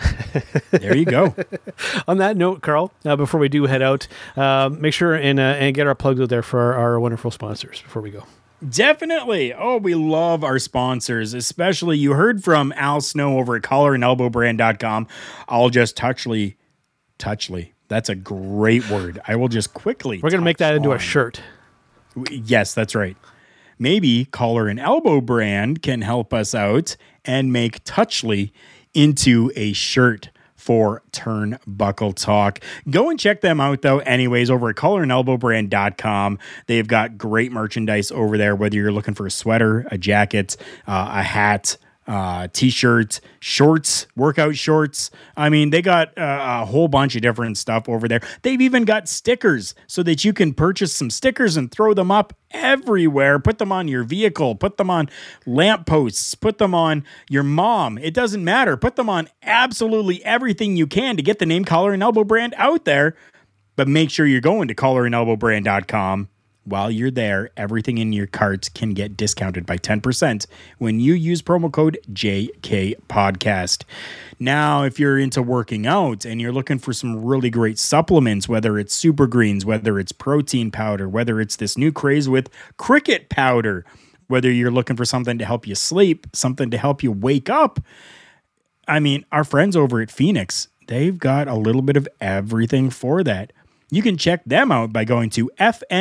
On that note, Carl, before we do head out, make sure and get our plugs out there for our wonderful sponsors before we go. Definitely. Oh, we love our sponsors, especially you heard from Al Snow over at collarandelbowbrand.com. I'll just touchly. That's a great word. I will just quickly. We're going to make that into a shirt. Yes, that's right. Maybe Collar and Elbow Brand can help us out and make Touchly into a shirt for Turnbuckle Talk. Go and check them out, though, anyways, over at collarandelbowbrand.com. They've got great merchandise over there, whether you're looking for a sweater, a jacket, a hat, t-shirts, shorts, workout shorts. I mean, they got a whole bunch of different stuff over there. They've even got stickers so that you can purchase some stickers and throw them up everywhere. Put them on your vehicle, put them on lampposts, put them on your mom. It doesn't matter. Put them on absolutely everything you can to get the name Collar and Elbow Brand out there. But make sure you're going to collarandelbowbrand.com. While you're there, everything in your cart can get discounted by 10% when you use promo code JKPodcast. Now, if you're into working out and you're looking for some really great supplements, whether it's Super Greens, whether it's protein powder, whether it's this new craze with cricket powder, whether you're looking for something to help you sleep, something to help you wake up, I mean, our friends over at Phoenix, they've got a little bit of everything for that. You can check them out by going to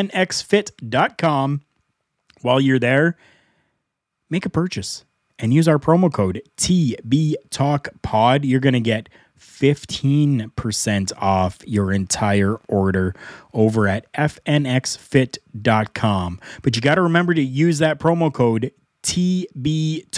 fnxfit.com. While you're there, make a purchase and use our promo code TBTalkPod. You're going to get 15% off your entire order over at fnxfit.com. But you got to remember to use that promo code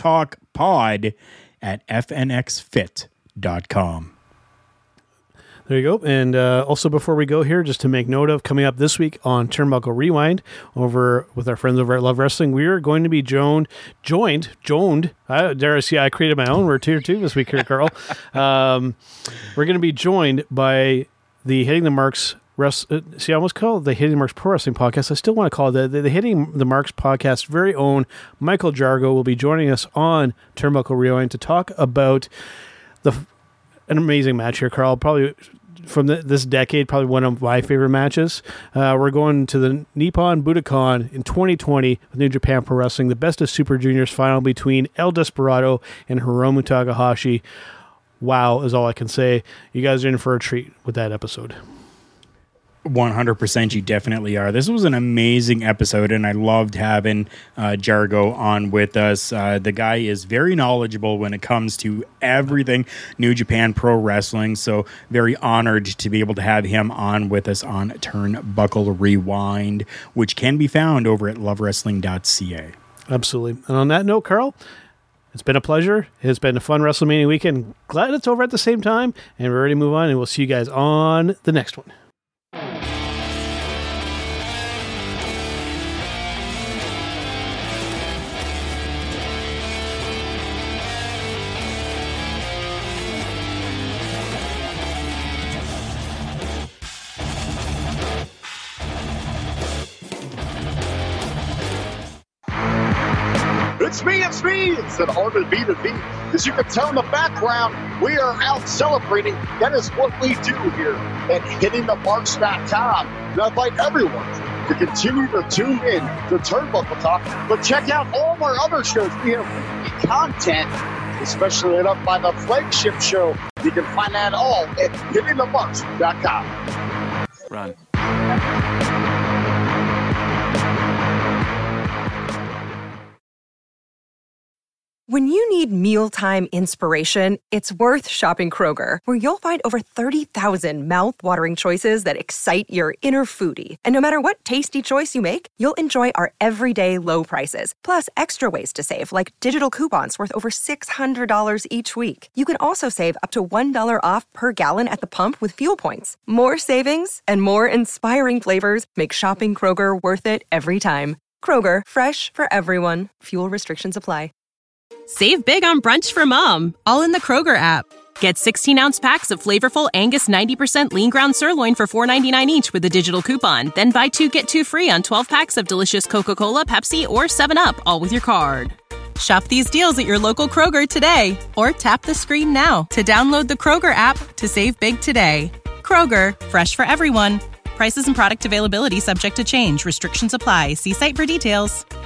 TBTalkPod at fnxfit.com. There you go. And also before we go here, just to make note of, coming up this week on Turnbuckle Rewind over with our friends over at Love Wrestling, we are going to be joined. Dare I see I created my own word here too this week here, Carl. We're going to be joined by the Hitting the Marks I almost call it the Hitting the Marks Pro Wrestling Podcast. I still want to call it the Hitting the Marks Podcast. Very own Michael Jargo will be joining us on Turnbuckle Rewind to talk about an amazing match here, Carl. Probably from this decade, probably one of my favorite matches. We're going to the Nippon Budokan in 2020 with New Japan Pro Wrestling, the Best of Super Juniors final between El Desperado and Hiromu Takahashi. Wow is all I can say. You guys are in for a treat with that episode. 100% you definitely are. This was an amazing episode, and I loved having Jargo on with us. The guy is very knowledgeable when it comes to everything New Japan Pro Wrestling, so very honored to be able to have him on with us on Turnbuckle Rewind, which can be found over at lovewrestling.ca. Absolutely. And on that note, Carl, it's been a pleasure. It's been a fun WrestleMania weekend. Glad it's over at the same time, and we're ready to move on, and we'll see you guys on the next one. It's me. It's an Armin B2B. As you can tell in the background, we are out celebrating. That is what we do here at HittingTheMarks.com. And I invite everyone to continue to tune in to Turnbuckle Talk, but check out all of our other shows. We have weekly content, especially lit up by the flagship show. You can find that all at HittingTheMarks.com. Run. When you need mealtime inspiration, it's worth shopping Kroger, where you'll find over 30,000 mouth-watering choices that excite your inner foodie. And no matter what tasty choice you make, you'll enjoy our everyday low prices, plus extra ways to save, like digital coupons worth over $600 each week. You can also save up to $1 off per gallon at the pump with fuel points. More savings and more inspiring flavors make shopping Kroger worth it every time. Kroger, fresh for everyone. Fuel restrictions apply. Save big on brunch for mom, all in the Kroger app. Get 16-ounce packs of flavorful Angus 90% lean ground sirloin for $4.99 each with a digital coupon. Then buy 2, get 2 free on 12 packs of delicious Coca-Cola, Pepsi, or 7-Up, all with your card. Shop these deals at your local Kroger today, or tap the screen now to download the Kroger app to save big today. Kroger, fresh for everyone. Prices and product availability subject to change. Restrictions apply. See site for details.